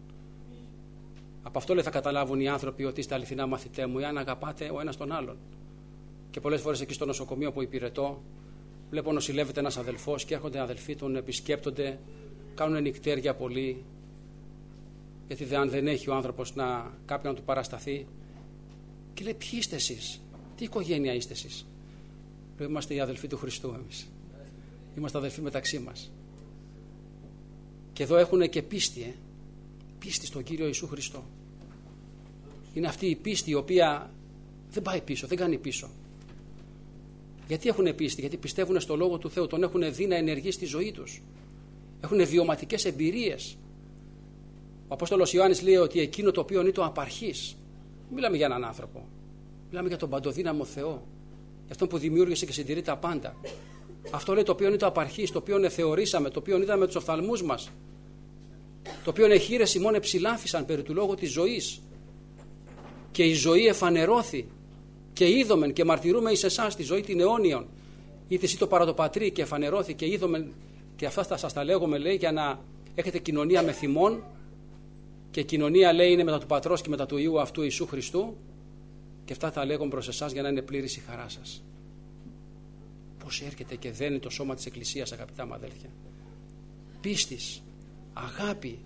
Από αυτό λέει θα καταλάβουν οι άνθρωποι ότι είστε αληθινά μαθητέ μου, εάν αγαπάτε ο ένας τον άλλον. Και πολλές φορές εκεί στο νοσοκομείο που υπηρετώ, βλέπω νοσηλεύεται ένας αδελφός και έρχονται αδελφοί, τον επισκέπτονται, κάνουν νυκτέρια πολύ. Γιατί αν δεν έχει ο άνθρωπος να, κάποιον να του παρασταθεί, και λέει: ποιοι είστε εσείς, τι οικογένεια είστε εσείς? Λέω: είμαστε οι αδελφοί του Χριστού εμείς. Είμαστε αδελφοί μεταξύ μας. Και εδώ έχουν και πίστη, ε? πίστη στον Κύριο Ιησού Χριστό. Είναι αυτή η πίστη η οποία δεν πάει πίσω, δεν κάνει πίσω. Γιατί έχουν πίστη? Γιατί πιστεύουν στο Λόγο του Θεού, τον έχουν δει να ενεργεί στη ζωή τους. Έχουν βιωματικές εμπειρίες. Ο Απόστολος Ιωάννης λέει ότι εκείνο το οποίο είναι το απαρχής. Μιλάμε για έναν άνθρωπο. Μιλάμε για τον παντοδύναμο Θεό. Για αυτόν που δημιούργησε και συντηρεί τα πάντα. Αυτό λέει το οποίο είναι το απαρχής, το οποίο θεωρήσαμε, το οποίο είδαμε με τους οφθαλμούς μας. Το οποίο χείλες ημών εψηλάφισαν περί του λόγου της ζωής. Και η ζωή εφανερώθη. Και είδομεν και μαρτυρούμε εις εσάς τη ζωή την αιώνιον. Είτε εσύ το παραδοπατρί και εφανερώθη και είδομεν. Και αυτά θα σας τα λέγουμε, λέει, για να έχετε κοινωνία με θυμόν. Και κοινωνία, λέει, είναι μετά του Πατρός και μετά του Υιού αυτού Ιησού Χριστού. Και αυτά θα λέγω προς εσάς για να είναι πλήρης η χαρά σας. Πώς έρχεται και δένει το σώμα της Εκκλησίας, αγαπητά μου αδέλφια. Πίστης, αγάπη,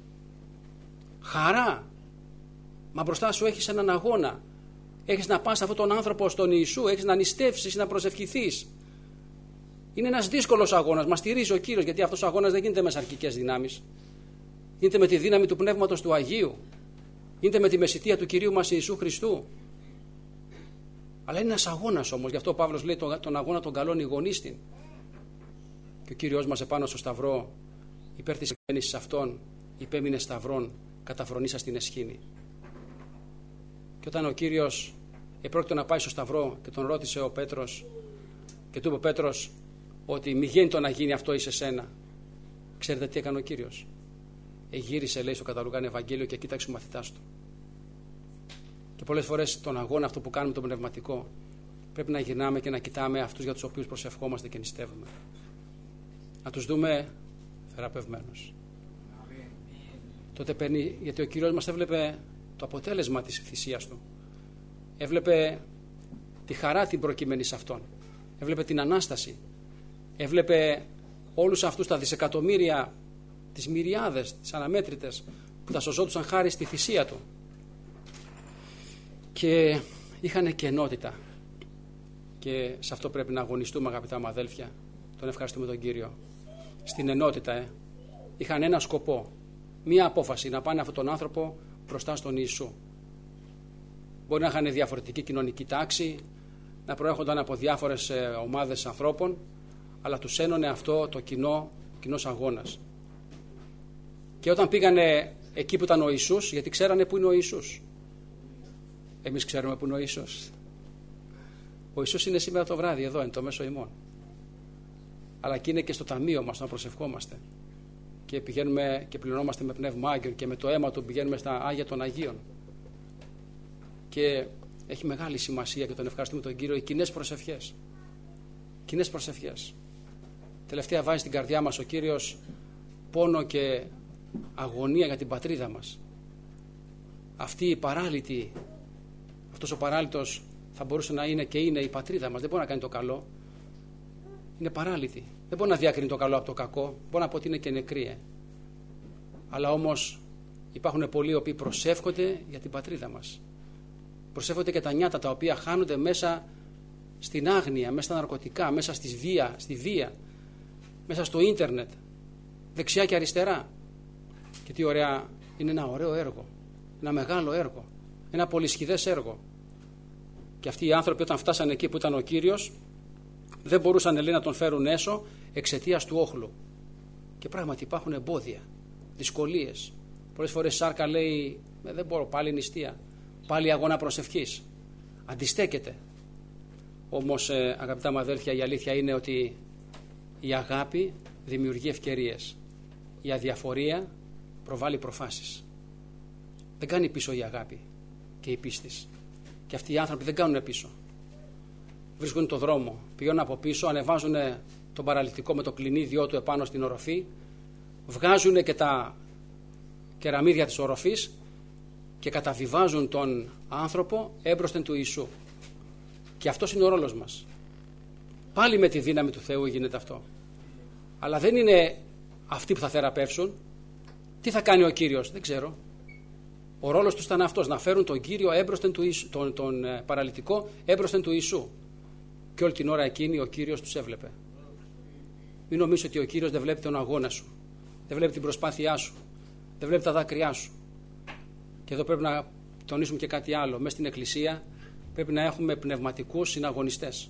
χαρά. Μα μπροστά σου έχεις έναν αγώνα. Έχεις να πας αυτόν τον άνθρωπο στον Ιησού, έχεις να νηστεύσεις, να προσευχηθείς. Είναι ένας δύσκολος αγώνας. Μας στηρίζει ο Κύριος, γιατί αυτός ο αγώνας δεν γίνεται με σαρκικές δυνάμεις. Γίνεται με τη δύναμη του Πνεύματος του Αγίου. Γίνεται με τη μεσιτεία του Κυρίου μας Ιησού Χριστού. Αλλά είναι ένας αγώνας όμως. Γι' αυτό ο Παύλος λέει τον αγώνα των καλών ηγονίστην. Και ο Κύριος μας επάνω στο σταυρό, υπέρ της εκγέννησης αυτών, υπέμεινε σταυρών, καταφρονήσα στην εσχήνη. Και όταν ο Κύριος επρόκειτο να πάει στο σταυρό και τον ρώτησε ο Πέτρος, και του είπε ο Πέτρος ότι μη γέννητο να γίνει αυτό εις εσένα. Ξέρετε τι έκανε ο Κύριος? Εγύρισε, λέει, στο καταλουγάν Ευαγγέλιο και κοίταξε τους μαθητάς του. Και πολλές φορές τον αγώνα αυτό που κάνουμε τον πνευματικό, πρέπει να γυρνάμε και να κοιτάμε αυτούς για τους οποίους προσευχόμαστε και νηστεύουμε. Να τους δούμε θεραπευμένους. Τότε παίρνει, γιατί ο Κύριος μας έβλεπε το αποτέλεσμα της θυσίας του. Έβλεπε τη χαρά την προκειμένη σε αυτόν. Έβλεπε την Ανάσταση. Έβλεπε όλους αυτούς τα δισεκατομμύρια, τις μυριάδες, τις αναμέτρητες που θα σωζόντουσαν χάρη στη θυσία του. Και είχαν και ενότητα. Και σε αυτό πρέπει να αγωνιστούμε, αγαπητά μου αδέλφια. Τον ευχαριστούμε τον Κύριο. Στην ενότητα, ε, είχαν ένα σκοπό. Μία απόφαση, να πάνε αυτόν τον άνθρωπο μπροστά στον Ιησού. Μπορεί να είχαν διαφορετική κοινωνική τάξη, να προέρχονταν από διάφορες ομάδες ανθρώπων, αλλά τους ένωνε αυτό το κοινό, κοινός αγώνας. Και όταν πήγανε εκεί που ήταν ο Ιησούς, γιατί ξέρανε που είναι ο Ιησούς. Εμείς ξέρουμε που είναι ο Ιησούς. Ο Ιησούς είναι σήμερα το βράδυ εδώ, είναι το μέσο ημών. Αλλά και είναι και στο ταμείο μας να προσευχόμαστε. Και πηγαίνουμε και πληρωνόμαστε με πνεύμα Άγιον και με το αίμα του πηγαίνουμε στα Άγια των Αγίων. Και έχει μεγάλη σημασία και τον ευχαριστούμε τον Κύριο οι κοινές προσευχές. Κοινές προσευχές. Τελευταία βάζει στην καρδιά μας ο Κύριος πόνο και αγωνία για την πατρίδα μας. Αυτή η παράλυτη, αυτός ο παράλυτος θα μπορούσε να είναι και είναι η πατρίδα μας. Δεν μπορεί να κάνει το καλό. Είναι παράλυτη. Δεν μπορεί να διακρίνει το καλό από το κακό. Μπορεί να πω ότι είναι και νεκρή. Ε. Αλλά όμως υπάρχουν πολλοί οι οποίοι προσεύχονται για την πατρίδα μας. Προσεύχονται και τα νιάτα τα οποία χάνονται μέσα στην άγνοια, μέσα στα ναρκωτικά, μέσα στη βία, στη βία, μέσα στο ίντερνετ, δεξιά και αριστερά. Και τι ωραία, είναι ένα ωραίο έργο, ένα μεγάλο έργο, ένα πολυσχηδές έργο. Και αυτοί οι άνθρωποι όταν φτάσανε εκεί που ήταν ο Κύριος, δεν μπορούσαν λέει, να τον φέρουν έσω εξαιτίας του όχλου. Και πράγματι υπάρχουν εμπόδια, δυσκολίες. Πολλές φορές η σάρκα λέει δεν μπορώ, πάλι νηστεία, πάλι αγώνα προσευχής. Αντιστέκεται. Όμως ε, αγαπητά μου αδέλφια, η αλήθεια είναι ότι η αγάπη δημιουργεί ευκαιρίες. Η αδιαφορία προβάλλει προφάσεις. Δεν κάνει πίσω η αγάπη και η πίστης. Και αυτοί οι άνθρωποι δεν κάνουν πίσω. Βρίσκουν το δρόμο, πηγαίνουν από πίσω, ανεβάζουν τον παραλυτικό με το κλινίδιό του επάνω στην οροφή, βγάζουν και τα κεραμίδια της οροφής και καταβιβάζουν τον άνθρωπο έμπροσθεν του Ιησού. Και αυτός είναι ο ρόλος μας. Πάλι με τη δύναμη του Θεού γίνεται αυτό. Αλλά δεν είναι αυτοί που θα θεραπεύσουν. Τι θα κάνει ο Κύριος, δεν ξέρω. Ο ρόλος τους ήταν αυτός, να φέρουν τον Κύριο έμπροσθεν του Ιησού, τον, τον παραλυτικό έμπροσθεν του Ιησού. Και όλη την ώρα εκείνη ο Κύριος τους έβλεπε. Μην νομίζεις ότι ο Κύριος δεν βλέπει τον αγώνα σου, δεν βλέπει την προσπάθειά σου, δεν βλέπει τα δάκρυά σου. Και εδώ πρέπει να τονίσουμε και κάτι άλλο. Μέσα στην Εκκλησία πρέπει να έχουμε πνευματικούς συναγωνιστές.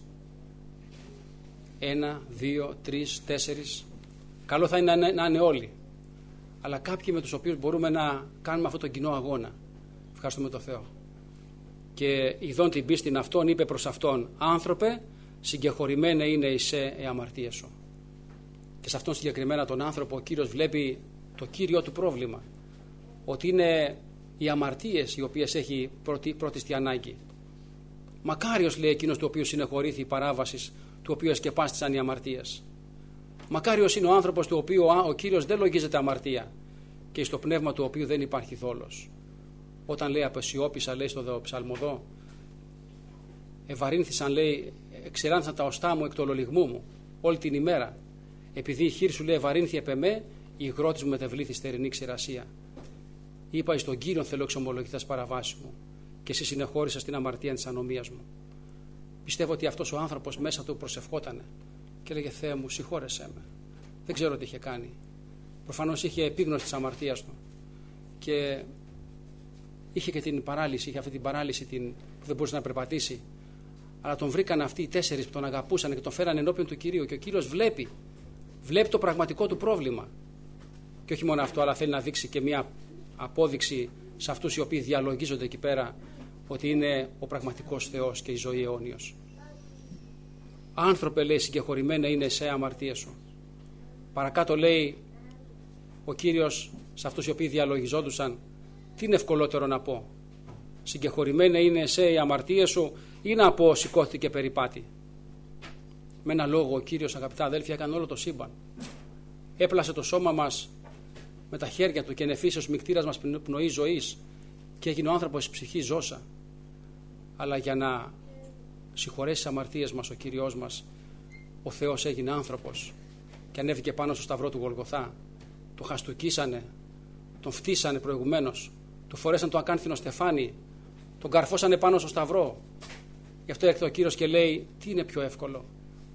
Ένα, δύο, τρεις, τέσσερις. Καλό θα είναι να είναι όλοι. Αλλά κάποιοι με τους οποίους μπορούμε να κάνουμε αυτόν τον κοινό αγώνα. Ευχαριστούμε τον Θεό. Και ειδών την πίστην αυτόν είπε προς αυτόν, άνθρωπε, συγκεχωρημένα είναι η σε η αμαρτία σου. Και σε αυτόν συγκεκριμένα τον άνθρωπο ο Κύριος βλέπει το κύριο του πρόβλημα. Ότι είναι οι αμαρτίες οι οποίες έχει πρώτη, πρώτη ανάγκη. Μακάριος λέει εκείνος του οποίου συνεχωρήθη η παράβαση, του οποίου εσκεπάστησαν οι αμαρτίες. Μακάριος είναι ο άνθρωπος του οποίου ο Κύριος δεν λογίζεται αμαρτία και στο πνεύμα του οποίου δεν υπάρχει δόλος. Όταν λέει απεσιώπησα, λέει στο ψαλμοδό, ευαρύνθησαν, λέει, εξεράνθησαν τα οστά μου εκ του ολολιγμού μου όλη την ημέρα. Επειδή η χείρ σου, λέει, ευαρύνθη επ' εμέ, η υγρότης μου μετεβλήθη στερινή ξηρασία. Είπα εις τον Κύριον θέλω εξομολογηθείς παραβάσεις μου και εσύ συνεχώρησες στην αμαρτία της ανομίας μου. Πιστεύω ότι αυτός ο άνθρωπος μέσα του προσευχότανε και έλεγε Θεέ μου, συγχώρεσέ με. Δεν ξέρω τι είχε κάνει. Προφανώς είχε επίγνωση της αμαρτίας του και είχε και την παράλυση, είχε αυτή την παράλυση την, που δεν μπορούσε να περπατήσει. Αλλά τον βρήκαν αυτοί οι τέσσερις που τον αγαπούσαν και τον φέραν ενώπιον του Κυρίου. Και ο Κύριος βλέπει, βλέπει το πραγματικό του πρόβλημα. Και όχι μόνο αυτό, αλλά θέλει να δείξει και μια απόδειξη σε αυτούς οι οποίοι διαλογίζονται εκεί πέρα ότι είναι ο πραγματικός Θεός και η ζωή αιώνιος. Άνθρωπε, λέει, συγκεχωρημένα είναι σε αμαρτία σου. Παρακάτω λέει ο Κύριος σε αυτούς οι οποίοι διαλογιζόντουσαν, τι είναι ευκολότερο να πω, συγκεχωρημένα είναι σε οι αμαρτίες σου ή να πω σηκώθηκε περιπάτη. Με ένα λόγο ο Κύριος, αγαπητά αδέλφια, έκανε όλο το σύμπαν. Έπλασε το σώμα μας με τα χέρια του και ενεφύσε ως μικτήρας μας πνοή ζωής και έγινε ο άνθρωπος ψυχής ζώσα. Αλλά για να συγχωρέσει τις αμαρτίες μας ο Κύριος μας, ο Θεός έγινε άνθρωπος και ανέβηκε πάνω στο σταυρό του Γολγοθά. Το χαστούκίσανε, τον φτύσανε προηγουμένως, του φορέσαν το ακάνθινο στεφάνι, τον καρφώσανε πάνω στο σταυρό. Γι' αυτό έρχεται ο Κύριος και λέει, τι είναι πιο εύκολο.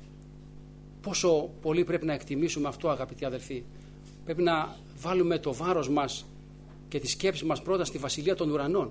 Πόσο πολύ πρέπει να εκτιμήσουμε αυτό, αγαπητοί αδελφοί. Πρέπει να βάλουμε το βάρος μας και τη σκέψη μας πρώτα στη βασιλεία των ουρανών.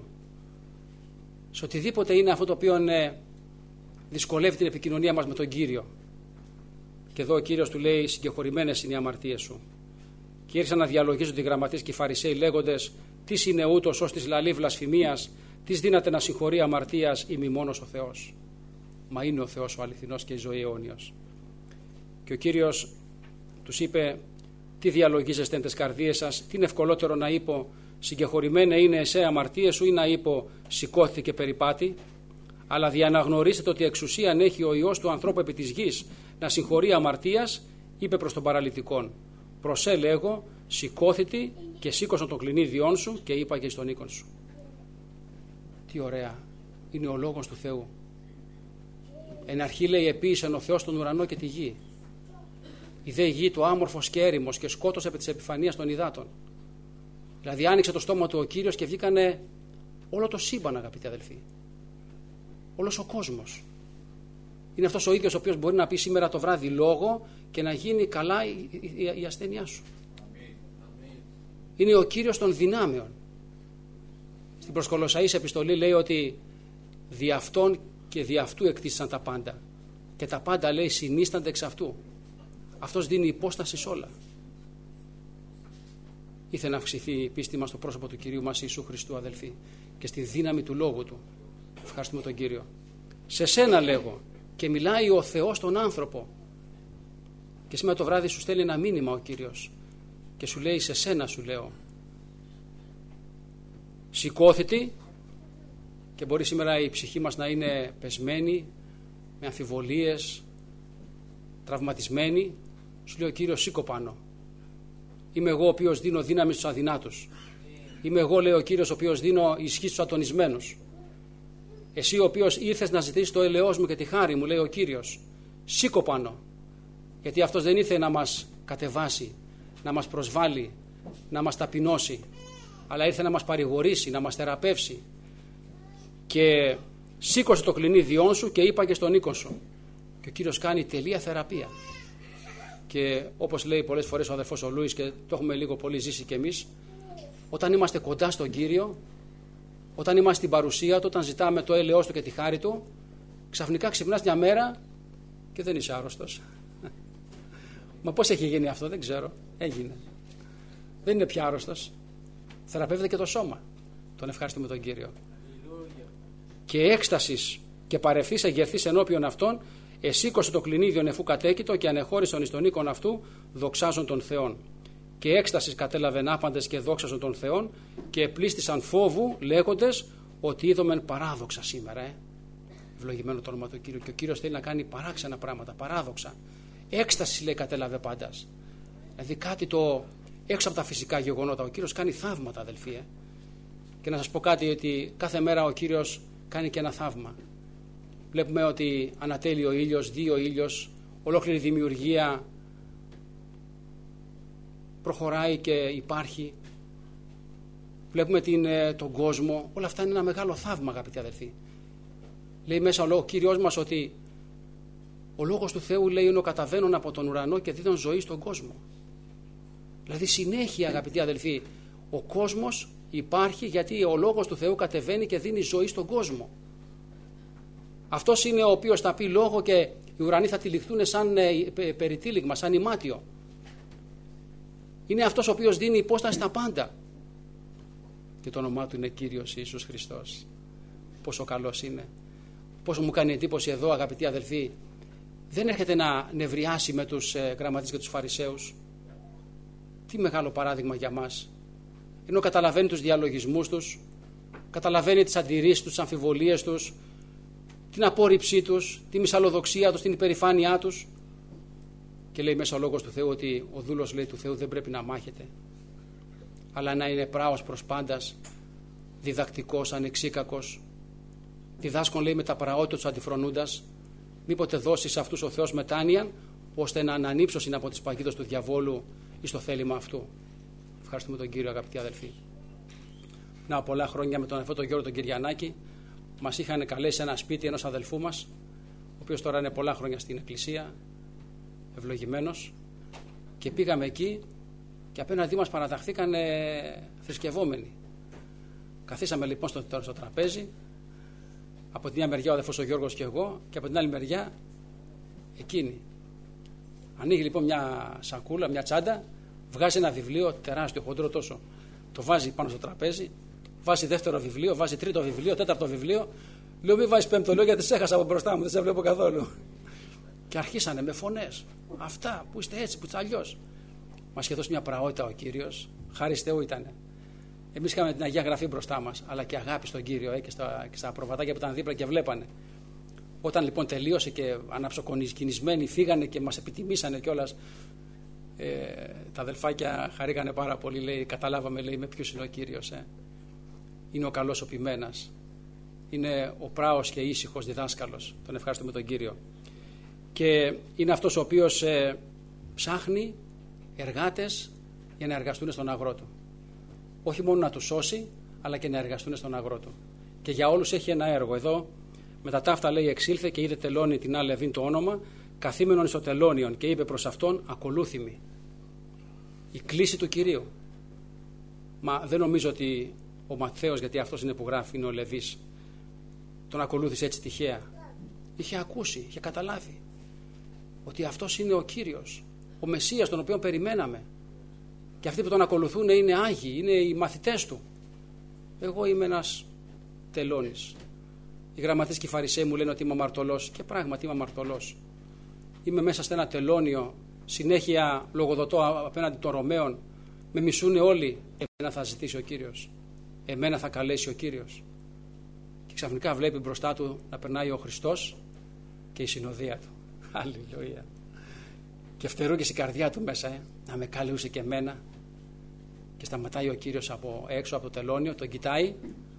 Σε οτιδήποτε είναι αυτό το οποίο ε, δυσκολεύει την επικοινωνία μας με τον Κύριο. Και εδώ ο Κύριος του λέει: συγκεχωρημένες είναι οι αμαρτίες σου. Και ήρθαν να διαλογίζονται οι γραμματείς και οι Φαρισαίοι, λέγοντες: τις είναι ούτως ως της λαλή βλασφημίας, τις δύναται να συγχωρεί αμαρτίας ημί μόνος ο Θεός. Μα είναι ο Θεός ο αληθινός και η ζωή αιώνιος. Και ο Κύριος τους είπε: τι διαλογίζεστε εν τες καρδίες σας, τι είναι ευκολότερο να είπω συγκεχωρημένα είναι εσέ αμαρτίες σου, ή να είπω σηκώθηκε και περιπάτη? Αλλά διαναγνωρίστε ότι εξουσίαν έχει ο Υιός του ανθρώπου επί της γης να συγχωρεί αμαρτίας, είπε προς τον παραλυτικόν: προσέ λέγω, σηκώθητη και σήκωσαν το κλινίδιόν σου και είπα και στον οίκον σου. Τι ωραία είναι ο λόγος του Θεού. Εν αρχή λέει επίησεν ο Θεός τον ουρανό και τη γη. Η δε γη του άμορφος και έρημος και σκότωσε επί της επιφανείας των υδάτων. Δηλαδή άνοιξε το στόμα του ο Κύριος και βγήκανε όλο το σύμπαν, αγαπητοί αδελφοί. Όλος ο κόσμος. Είναι αυτός ο ίδιος ο οποίος μπορεί να πει σήμερα το βράδυ λόγο και να γίνει καλά η, η, η ασθένειά σου. Είναι ο Κύριος των δυνάμεων. Στην προς Κολοσσαείς επιστολή λέει ότι δι' αυτόν και δι' αυτού εκτίστησαν τα πάντα. Και τα πάντα, λέει, συνίστανται εξ αυτού. Αυτός δίνει υπόσταση σε όλα. Ήθελε να αυξηθεί η πίστη μας στο πρόσωπο του Κυρίου μας Ιησού Χριστού, αδελφοί, και στη δύναμη του Λόγου Του. Ευχαριστούμε τον Κύριο. Σε σένα λέγω, και μιλάει ο Θεός τον άνθρωπο. Και σήμερα το βράδυ σου στέλνει ένα μήνυμα ο Κύριος και σου λέει: σε σένα σου λέω. Σηκώθητη, και μπορεί σήμερα η ψυχή μας να είναι πεσμένη, με αμφιβολίες, τραυματισμένη. Σου λέει ο Κύριος: σήκω πάνω. Είμαι εγώ ο οποίος δίνω δύναμη στους αδυνάτους. Είμαι εγώ, λέει ο Κύριος, ο οποίος δίνω ισχύ στους ατονισμένους. Εσύ ο οποίος ήρθες να ζητήσεις το έλεος μου και τη χάρη μου, λέει ο Κύριος, σήκω πάνω. Γιατί αυτός δεν ήρθε να μας κατεβάσει, να μας προσβάλλει, να μας ταπεινώσει, αλλά ήρθε να μας παρηγορήσει, να μας θεραπεύσει. Και σήκωσε το κλινίδιόν σου και είπα και στον οίκον σου. Και ο Κύριος κάνει τελεία θεραπεία. Και όπως λέει πολλές φορές ο αδερφός ο Λούις, και το έχουμε λίγο πολύ ζήσει κι εμείς, όταν είμαστε κοντά στον Κύριο, όταν είμαστε στην παρουσία Του, όταν ζητάμε το έλεος Του και τη χάρη Του, ξαφνικά ξυπνάς μια μέρα και δεν είσαι άρρωστος. Μα πώς έχει γίνει αυτό? Δεν ξέρω. Έγινε. Δεν είναι πια άρρωστος. Θεραπεύεται και το σώμα. Τον ευχαριστούμε τον Κύριο. Και έκστασης και παρευθείς εγερθείς ενώπιον αυτών, εσήκωσε το κλινίδιον εφού κατέκητο και ανεχώρησον εις τον οίκον αυτού, δοξάζον τον Θεόν. Και έκστασης κατέλαβεν άπαντες και δόξαζον τον Θεόν, και επλήστησαν φόβου λέγοντες ότι είδομεν παράδοξα σήμερα. Ε. Ευλογημένο το όνομα του Κύριου. Και ο Κύριος θέλει να κάνει παράξενα πράγματα, παράδοξα. Έκσταση, λέει, κατέλαβε πάντας. Δηλαδή κάτι το έξω από τα φυσικά γεγονότα. Ο Κύριος κάνει θαύματα, αδελφοί. Ε. Και να σας πω κάτι, ότι κάθε μέρα ο Κύριος κάνει και ένα θαύμα. Βλέπουμε ότι ανατέλει ο ήλιος, δει ο ήλιος, ολόκληρη δημιουργία προχωράει και υπάρχει. Βλέπουμε την, τον κόσμο. Όλα αυτά είναι ένα μεγάλο θαύμα, αγαπητοί αδελφοί. Λέει μέσα ο Κύριος μας ότι ο λόγος του Θεού, λέει, είναι ο καταβαίνων από τον ουρανό και δίδων ζωή στον κόσμο. Δηλαδή συνέχεια, αγαπητοί αδελφοί, ο κόσμος υπάρχει γιατί ο λόγος του Θεού κατεβαίνει και δίνει ζωή στον κόσμο. Αυτός είναι ο οποίος θα πει λόγο και οι ουρανοί θα τυλιχθούν σαν ε, περιτύλιγμα, σαν ημάτιο. Είναι αυτός ο οποίος δίνει υπόσταση στα πάντα. Και το όνομά Του είναι Κύριος Ιησούς Χριστός. Πόσο καλός είναι. Πόσο μου κάνει εντύπωση εδώ, αγαπητοί αδελφοί. Δεν έρχεται να νευριάσει με τους ε, γραμματείς και τους Φαρισαίους. Τι μεγάλο παράδειγμα για μας. Ενώ καταλαβαίνει τους διαλογισμούς τους, καταλαβαίνει τις αντιρρήσεις τους, τις αμφιβολίες τους, την απόρριψή τους, τη μυσαλλοδοξία τους, την υπερηφάνειά τους. Και λέει μέσα ο λόγος του Θεού ότι ο δούλος, λέει, του Θεού δεν πρέπει να μάχεται, αλλά να είναι πράος προς πάντας, διδακτικός, ανεξίκακος, διδάσκον, λέει, με τα πραότητα τους αντιφρονούντας, μήποτε δώσει σε αυτούς ο Θεός μετάνοια, ώστε να ανανύψωσιν από τις παγίδες του διαβόλου εις το θέλημα αυτού. Ευχαριστούμε τον Κύριο, αγαπητοί αδελφοί. Να, πολλά χρόνια με τον αδελφό τον Γιώργο τον Κυριανάκη, μας είχαν καλέσει σε ένα σπίτι ενός αδελφού μας, ο οποίος τώρα είναι πολλά χρόνια στην εκκλησία, ευλογημένος, και πήγαμε εκεί και απέναντί μας παραταχθήκαν ε, θρησκευόμενοι. Καθίσαμε λοιπόν στο, στο τραπέζι, από την μια μεριά ο αδελφός ο Γιώργος και εγώ, και από την άλλη μεριά εκείνοι. Ανοίγει λοιπόν μια σακούλα, μια τσάντα, βγάζει ένα βιβλίο τεράστιο, χοντρό τόσο. Το βάζει πάνω στο τραπέζι, βάζει δεύτερο βιβλίο, βάζει τρίτο βιβλίο, τέταρτο βιβλίο. Λέω μην βάζει πέμπτο, λέω γιατί σε έχασα από μπροστά μου, δεν σε βλέπω καθόλου. Και αρχίσανε με φωνές. Αυτά που είστε έτσι, που είστε αλλιώς. Μας είχε δώσει μια πραότητα ο Κύριος, χάρη Θεού ήτανε. Εμείς είχαμε την Αγία Γραφή μπροστά μας, αλλά και αγάπη στον Κύριο ε, και, στα, και στα προβατάκια που ήταν δίπλα και βλέπανε. Όταν λοιπόν τελείωσε και αναψοκοινισμένοι φύγανε και μας επιτιμήσανε κιόλας, ε, τα αδελφάκια χαρήκανε πάρα πολύ. Λέει, καταλάβαμε, λέει, με ποιος είναι ο Κύριος. Ε. Είναι ο καλός ο ποιμένας. Είναι ο πράος και ήσυχος διδάσκαλος. Τον ευχαριστούμε τον Κύριο. Και είναι αυτός ο οποίος ε, ψάχνει εργάτες για να εργαστούν στον αγρό του. Όχι μόνο να τους σώσει, αλλά και να εργαστούν στον αγρό του. Και για όλους έχει ένα έργο. Εδώ με τα ταύτα λέει εξήλθε και είδε τελώνει την άλλη Λεβίν το όνομα, καθήμενον στο τελώνιον και είπε προς αυτόν ακολούθημη. Η κλήση του Κυρίου. Μα δεν νομίζω ότι ο Ματθαίος, γιατί αυτός είναι που γράφει, είναι ο Λεβής, τον ακολούθησε έτσι τυχαία. Είχε ακούσει, είχε καταλάβει ότι αυτός είναι ο Κύριος, ο Μεσσίας τον οποίο περιμέναμε. Και αυτοί που τον ακολουθούν είναι Άγιοι, είναι οι μαθητές του. Εγώ είμαι ένας τελώνης. Οι γραμματείς και οι Φαρισαίοι μου λένε ότι είμαι αμαρτωλός, και πράγματι είμαι αμαρτωλός. Είμαι μέσα σε ένα τελώνιο, συνέχεια λογοδοτώ απέναντι των Ρωμαίων, με μισούνε όλοι. Εμένα θα ζητήσει ο Κύριος, εμένα θα καλέσει ο Κύριος. Και ξαφνικά βλέπει μπροστά του να περνάει ο Χριστός και η συνοδεία του. Αλληλούια. Και φτερούγησε η καρδιά του μέσα, ε, να με καλούσε και εμένα. Και σταματάει ο Κύριος από έξω από το τελώνιο, τον κοιτάει,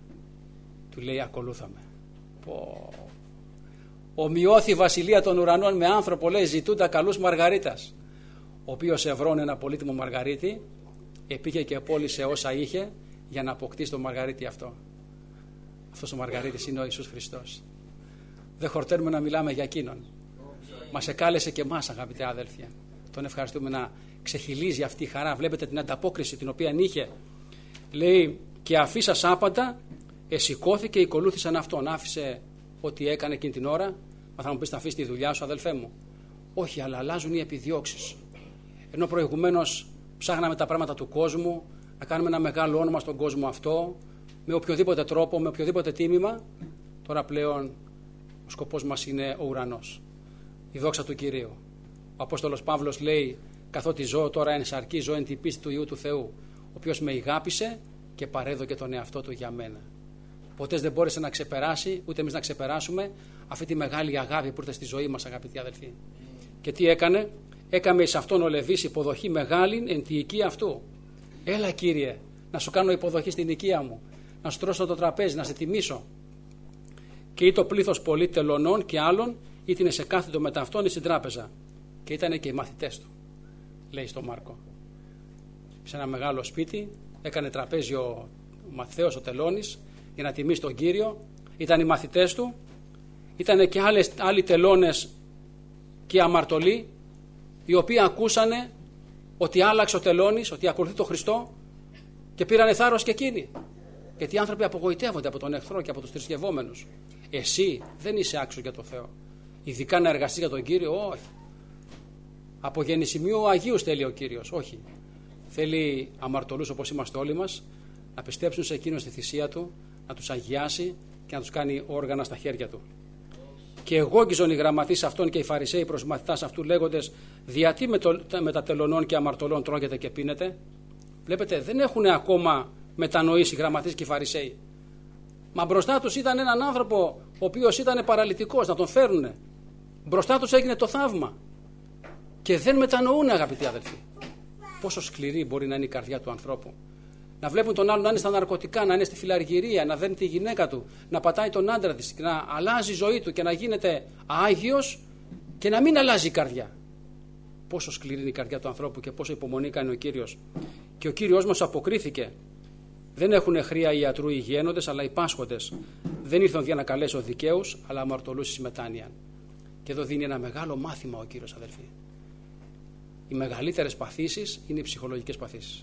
του λέει ακολούθαμε. Πω. Ομοιώθη η βασιλεία των ουρανών με άνθρωπο, λέει, ζητούντα καλούς Μαργαρίτας. Ο οποίος ευρώνει ένα πολύτιμο Μαργαρίτη, επήγε και πώλησε όσα είχε για να αποκτήσει το Μαργαρίτη αυτό. Αυτός ο Μαργαρίτης είναι ο Ιησούς Χριστός. Δεν χορταίνουμε να μιλάμε για εκείνον. Μας εκάλεσε και εμάς, αγαπητέ αδέλφια. Τον ευχαριστούμε να ξεχυλίζει αυτή η χαρά. Βλέπετε την ανταπόκριση την οποία είχε. Λέει και αφήσας άπαντα εσηκώθηκε, ακολούθησαν αυτόν. Άφησε ό,τι έκανε εκείνη την ώρα. Μα θα μου πεις, θα αφήσει τη δουλειά σου, αδελφέ μου? Όχι, αλλά αλλάζουν οι επιδιώξεις. Ενώ προηγουμένως ψάχναμε τα πράγματα του κόσμου, να κάνουμε ένα μεγάλο όνομα στον κόσμο αυτό, με οποιοδήποτε τρόπο, με οποιοδήποτε τίμημα, τώρα πλέον ο σκοπός μας είναι ο ουρανός. Η δόξα του Κυρίου. Ο Απόστολος Παύλος λέει, καθότι ζω τώρα εν σαρκή, ζω εν την πίστη του Υιού του Θεού, ο οποίος με ηγάπησε και παρέδωκε τον εαυτό του για μένα. Ποτέ δεν μπόρεσε να ξεπεράσει, ούτε εμείς να ξεπεράσουμε αυτή τη μεγάλη αγάπη που ήρθε στη ζωή μας, αγαπητοί αδελφοί. Και τι έκανε? Έκαμε εις αυτόν ο Λεβής υποδοχή μεγάλη εν τη οικία αυτού. Έλα, Κύριε, να σου κάνω υποδοχή στην οικία μου, να σου τρώσω το τραπέζι, να σε τιμήσω. Και ή το πλήθος πολύ τελωνών και άλλων ήτινε σε κάθετο μετά αυτόν ή στην τράπεζα. Και ήταν και οι μαθητές του, λέει στο Μάρκο. Σε ένα μεγάλο σπίτι έκανε τραπέζι ο Ματθαίος ο τελώνης για να τιμήσει τον Κύριο. Ήταν οι μαθητές του, ήταν και άλλες, άλλοι τελώνες και αμαρτωλοί, οι οποίοι ακούσανε ότι άλλαξε ο τελώνης, ότι ακολουθεί τον Χριστό, και πήρανε θάρρος και εκείνοι. Γιατί οι άνθρωποι απογοητεύονται από τον εχθρό και από τους θρησκευόμενους. Εσύ δεν είσαι άξιος για τον Θεό. Ειδικά να εργαστείς για τον Κύριο, όχι. Από γεννησιμίου Αγίους θέλει ο Κύριος, όχι. Θέλει αμαρτωλούς όπως είμαστε όλοι μας να πιστέψουν σε εκείνον στη θυσία του, να τους αγιάσει και να τους κάνει όργανα στα χέρια του. Και εγώγγιζον οι γραμματείς αυτών και οι Φαρισαίοι προς μαθητάς αυτού, λέγοντες, διατί με, το, με τα τελωνών και αμαρτωλών τρώγεται και πίνετε? Βλέπετε, δεν έχουν ακόμα μετανοήσει οι γραμματείς και οι Φαρισαίοι. Μα μπροστά τους ήταν έναν άνθρωπο ο οποίος ήταν παραλυτικός, να τον φέρουνε. Μπροστά τους έγινε το θαύμα. Και δεν μετανοούν, αγαπητοί αδελφοί. Πόσο σκληρή μπορεί να είναι η καρδιά του ανθρώπου. Να βλέπουν τον άλλον να είναι στα ναρκωτικά, να είναι στη φιλαργυρία, να δένει τη γυναίκα του, να πατάει τον άντρα της, να αλλάζει η ζωή του και να γίνεται άγιος και να μην αλλάζει η καρδιά. Πόσο σκληρή είναι η καρδιά του ανθρώπου και πόσο υπομονή κάνει ο Κύριος. Και ο Κύριος μας αποκρίθηκε. Δεν έχουν χρία οι ιατρού οι υγιένοντες, αλλά οι πάσχοντες. Δεν ήρθαν για να καλέσω δικαίους, αλλά αμαρτωλούς εις μετάνοιαν. Και εδώ δίνει ένα μεγάλο μάθημα ο Κύριος, αδελφοί. Οι μεγαλύτερες παθήσεις είναι οι ψυχολογικές παθήσεις.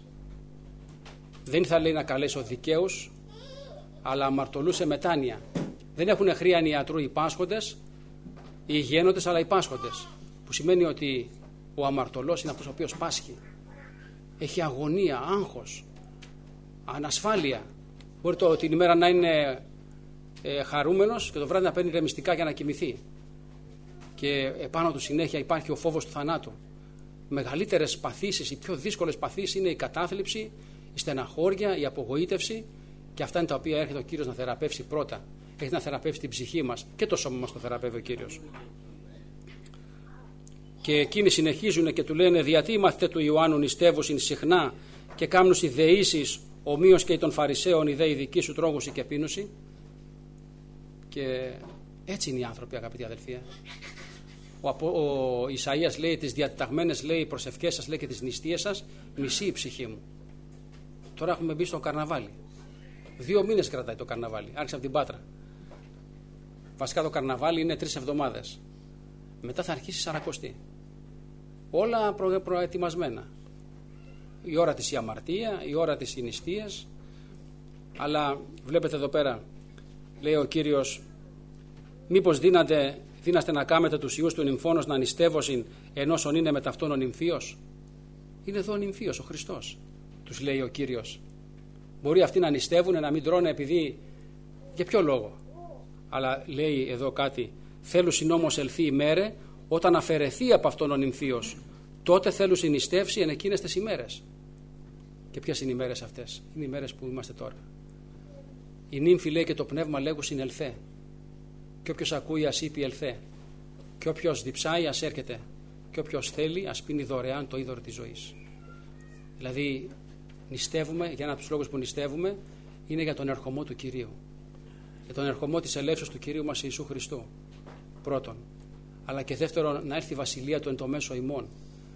Δεν ήρθα, λέει, να καλέσω δικαίους, αλλά αμαρτωλούς σε μετάνοια. Δεν έχουν χρία οι ιατρού οι πάσχοντες, οι υγιένοντες, αλλά οι πάσχοντες. Που σημαίνει ότι Ο αμαρτωλός είναι αυτός ο οποίος πάσχει. Έχει αγωνία, άγχος, ανασφάλεια. Μπορεί το, την ημέρα να είναι ε, χαρούμενος και το βράδυ να παίρνει ρεμιστικά για να κοιμηθεί. Και επάνω του συνέχεια υπάρχει ο φόβος του θανάτου. Μεγαλύτερες παθήσεις, οι πιο δύσκολες παθήσεις είναι η κατάθλιψη, η στεναχώρια, η απογοήτευση, και αυτά είναι τα οποία έρχεται ο Κύριος να θεραπεύσει πρώτα. Έχει να θεραπεύσει την ψυχή μας και το σώμα μας το θεραπεύει ο Κύριος. Και εκείνοι συνεχίζουν και του λένε: διατί οι μαθητές του Ιωάννου νηστεύουσιν συχνά και κάμνους ιδεήσεις ομοίως και των Φαρισαίων ιδέοι δική σου τρόγουσι και πίνουσι. Και έτσι είναι οι άνθρωποι, αγαπητοί αδελφοί. Ο, ο Ισαΐας λέει: τις διαταγμένες, λέει, προσευχές σας, λέει, και τις νηστείες σας μισεί η ψυχή μου. Τώρα έχουμε μπει στο καρναβάλι. Δύο μήνες κρατάει το καρναβάλι. Άρχισε από την Πάτρα. Βασικά το καρναβάλι είναι τρεις εβδομάδες. Μετά θα αρχίσει η Σαρακοστή. Όλα προ, προετοιμασμένα. Η ώρα της η αμαρτία, η ώρα της οι νηστείες. Αλλά βλέπετε εδώ πέρα, λέει ο Κύριος: μήπως δύνατε, δύναστε να κάμετε τους ιούς του νυμφώνος να νηστεύωσιν ενός ον είναι με ταυτόν ο νυμφίος. Είναι εδώ ο νυμφίος, ο Χριστός, τους λέει ο Κύριος. Μπορεί αυτοί να νηστεύουν, να μην τρώνε επειδή, για ποιο λόγο? Αλλά λέει εδώ κάτι: θέλουσιν όμως ελθεί ημέρε όταν αφαιρεθεί από αυτόν ο νυμφίος, τότε θέλουσιν νηστεύσει εν εκείνες τις ημέρες. Και ποιες είναι οι ημέρες αυτές? Είναι οι ημέρες που είμαστε τώρα. Η νύμφη, λέει, και το πνεύμα λέγουσιν ελθέ. Και όποιος ακούει ας είπε ελθέ. Και όποιος διψάει ας έρχεται. Και όποιος θέλει ας πίνει δωρεάν το είδωρ της ζωής. Δηλαδή νηστεύουμε, για ένα από τους λόγους που νηστεύουμε είναι για τον ερχομό του Κυρίου. Για τον ερχομό της ελεύσεως του Κυρίου μας Ιησού Χριστού. Πρώτον. Αλλά και δεύτερον, να έρθει η βασιλεία του εν το μέσο ημών.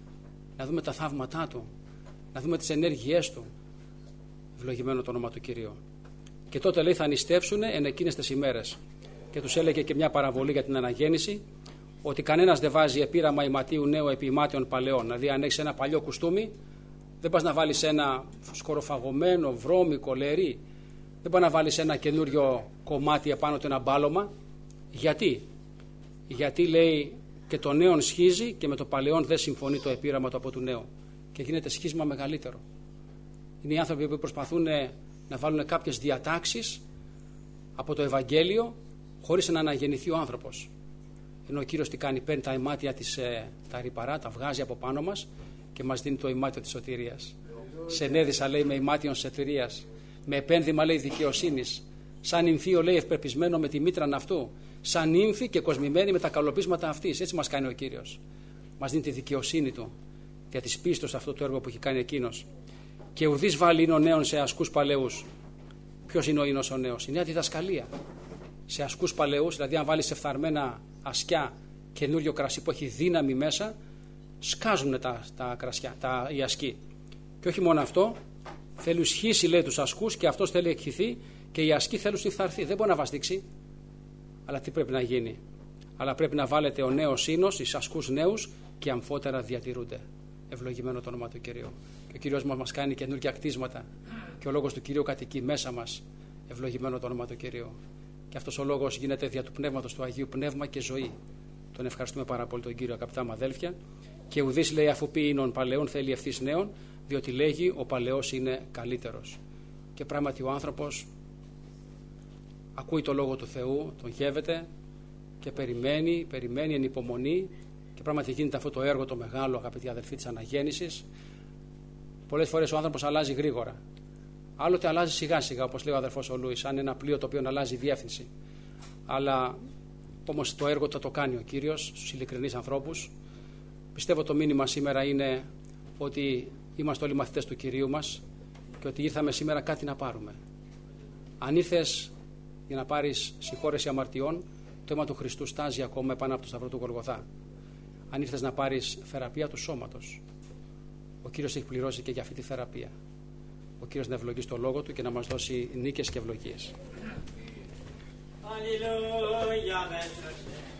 Να δούμε τα θαύματά του. Να δούμε τις ενέργειές του. Ευλογημένο το όνομα του Κυρίου. Και τότε, λέει, θα νηστεύσουν εν εκείνες τις ημέρες. Και τους έλεγε και μια παραβολή για την αναγέννηση, ότι κανένας δεν βάζει επίραμα ηματίου νέου επί ημάτιων παλαιών. Δηλαδή, αν έχεις ένα παλιό κουστούμι, δεν πας να βάλεις ένα σκοροφαγωμένο, βρώμικο, λερί. Δεν πας να βάλεις ένα καινούριο κομμάτι επάνω του, ένα μπάλωμα. Γιατί? Γιατί, λέει, και το νέον σχίζει και με το παλαιόν δεν συμφωνεί το επίραμα του από του νέου. Και γίνεται σχίσμα μεγαλύτερο. Είναι οι άνθρωποι που προσπαθούν να βάλουν κάποιες διατάξεις από το Ευαγγέλιο χωρίς να αναγεννηθεί ο άνθρωπος. Ενώ ο Κύριος τι κάνει? Παίρνει τα ημάτια της, τα ρυπαρά, τα βγάζει από πάνω μας και μας δίνει το ημάτιο της σωτηρίας. Σε ενέδισα, λέει, με ημάτιον σωτηρίας, με επένδυμα, λέει, δικαιοσύνης, σαν νυμφίο, λέει, ευπερπισμένο με τη μήτρα αυτού, σαν νύμφη και κοσμημένη με τα καλοπίσματα αυτής. Έτσι μας κάνει ο Κύριος. Μας δίνει τη δικαιοσύνη του για τις πίστος αυτό το έργο που έχει κάνει εκείνος. Και ουδής βάλει είναι ο νέος σε ασκούς παλαιούς. Ποιος είναι ο ίνος ο νέος? Η νέα διδασκαλία. Σε ασκούς παλαιούς, δηλαδή αν βάλεις σε φθαρμένα ασκιά καινούριο κρασί που έχει δύναμη μέσα, σκάζουν τα, τα κρασιά, τα, οι ασκοί. Και όχι μόνο αυτό, θέλει ισχύσει, λέει, τους ασκούς και αυτός θέλει εκχυθεί και οι ασκοί θέλουν συμφθαρθεί. Δεν μπορεί να βαστίξει. Αλλά τι πρέπει να γίνει? Αλλά πρέπει να βάλετε ο νέος ίνος, οι ασκούς νέους, και αμφότερα διατηρούνται. Ευλογημένο το όνομα του Κυρίου. Και ο Κύριος μας, μας κάνει καινούργια κτίσματα και ο λόγος του Κυρίου κατοικεί μέσα μας. Ευλογημένο το όνομα του Κυρίου. Και αυτός ο λόγος γίνεται δια του Πνεύματος του Αγίου, πνεύμα και ζωή. Τον ευχαριστούμε πάρα πολύ τον Κύριο, αγαπητά μου αδέλφια. Και ουδής, λέει, αφού πει είναι παλαιών θέλει ευθύς νέων, διότι λέγει ο παλαιός είναι καλύτερος. Και πράγματι ο άνθρωπος ακούει το λόγο του Θεού, τον γεύεται και περιμένει, περιμένει εν υπομονή. Και πράγματι γίνεται αυτό το έργο το μεγάλο, αγαπητοί αδελφοί, της αναγέννησης. Πολλές φορές ο άνθρωπος αλλάζει γρήγορα. Άλλοτε αλλάζει σιγά σιγά, όπως λέει ο αδερφός ο Λούις, σαν ένα πλοίο το οποίο αλλάζει διεύθυνση. Αλλά όμως το έργο θα το κάνει ο Κύριος στους ειλικρινείς ανθρώπους. Πιστεύω το μήνυμα σήμερα είναι ότι είμαστε όλοι μαθητές του Κυρίου μας και ότι ήρθαμε σήμερα κάτι να πάρουμε. Αν ήρθες για να πάρεις συγχώρεση αμαρτιών, το αίμα του Χριστού στάζει ακόμα επάνω από το σταυρό του Γολγοθά. Αν ήρθες να πάρεις θεραπεία του σώματος, ο Κύριος έχει πληρώσει και για αυτή τη θεραπεία. Ο Κύριος να ευλογεί στο λόγο του και να μας δώσει νίκες και ευλογίες. Αλληλούια.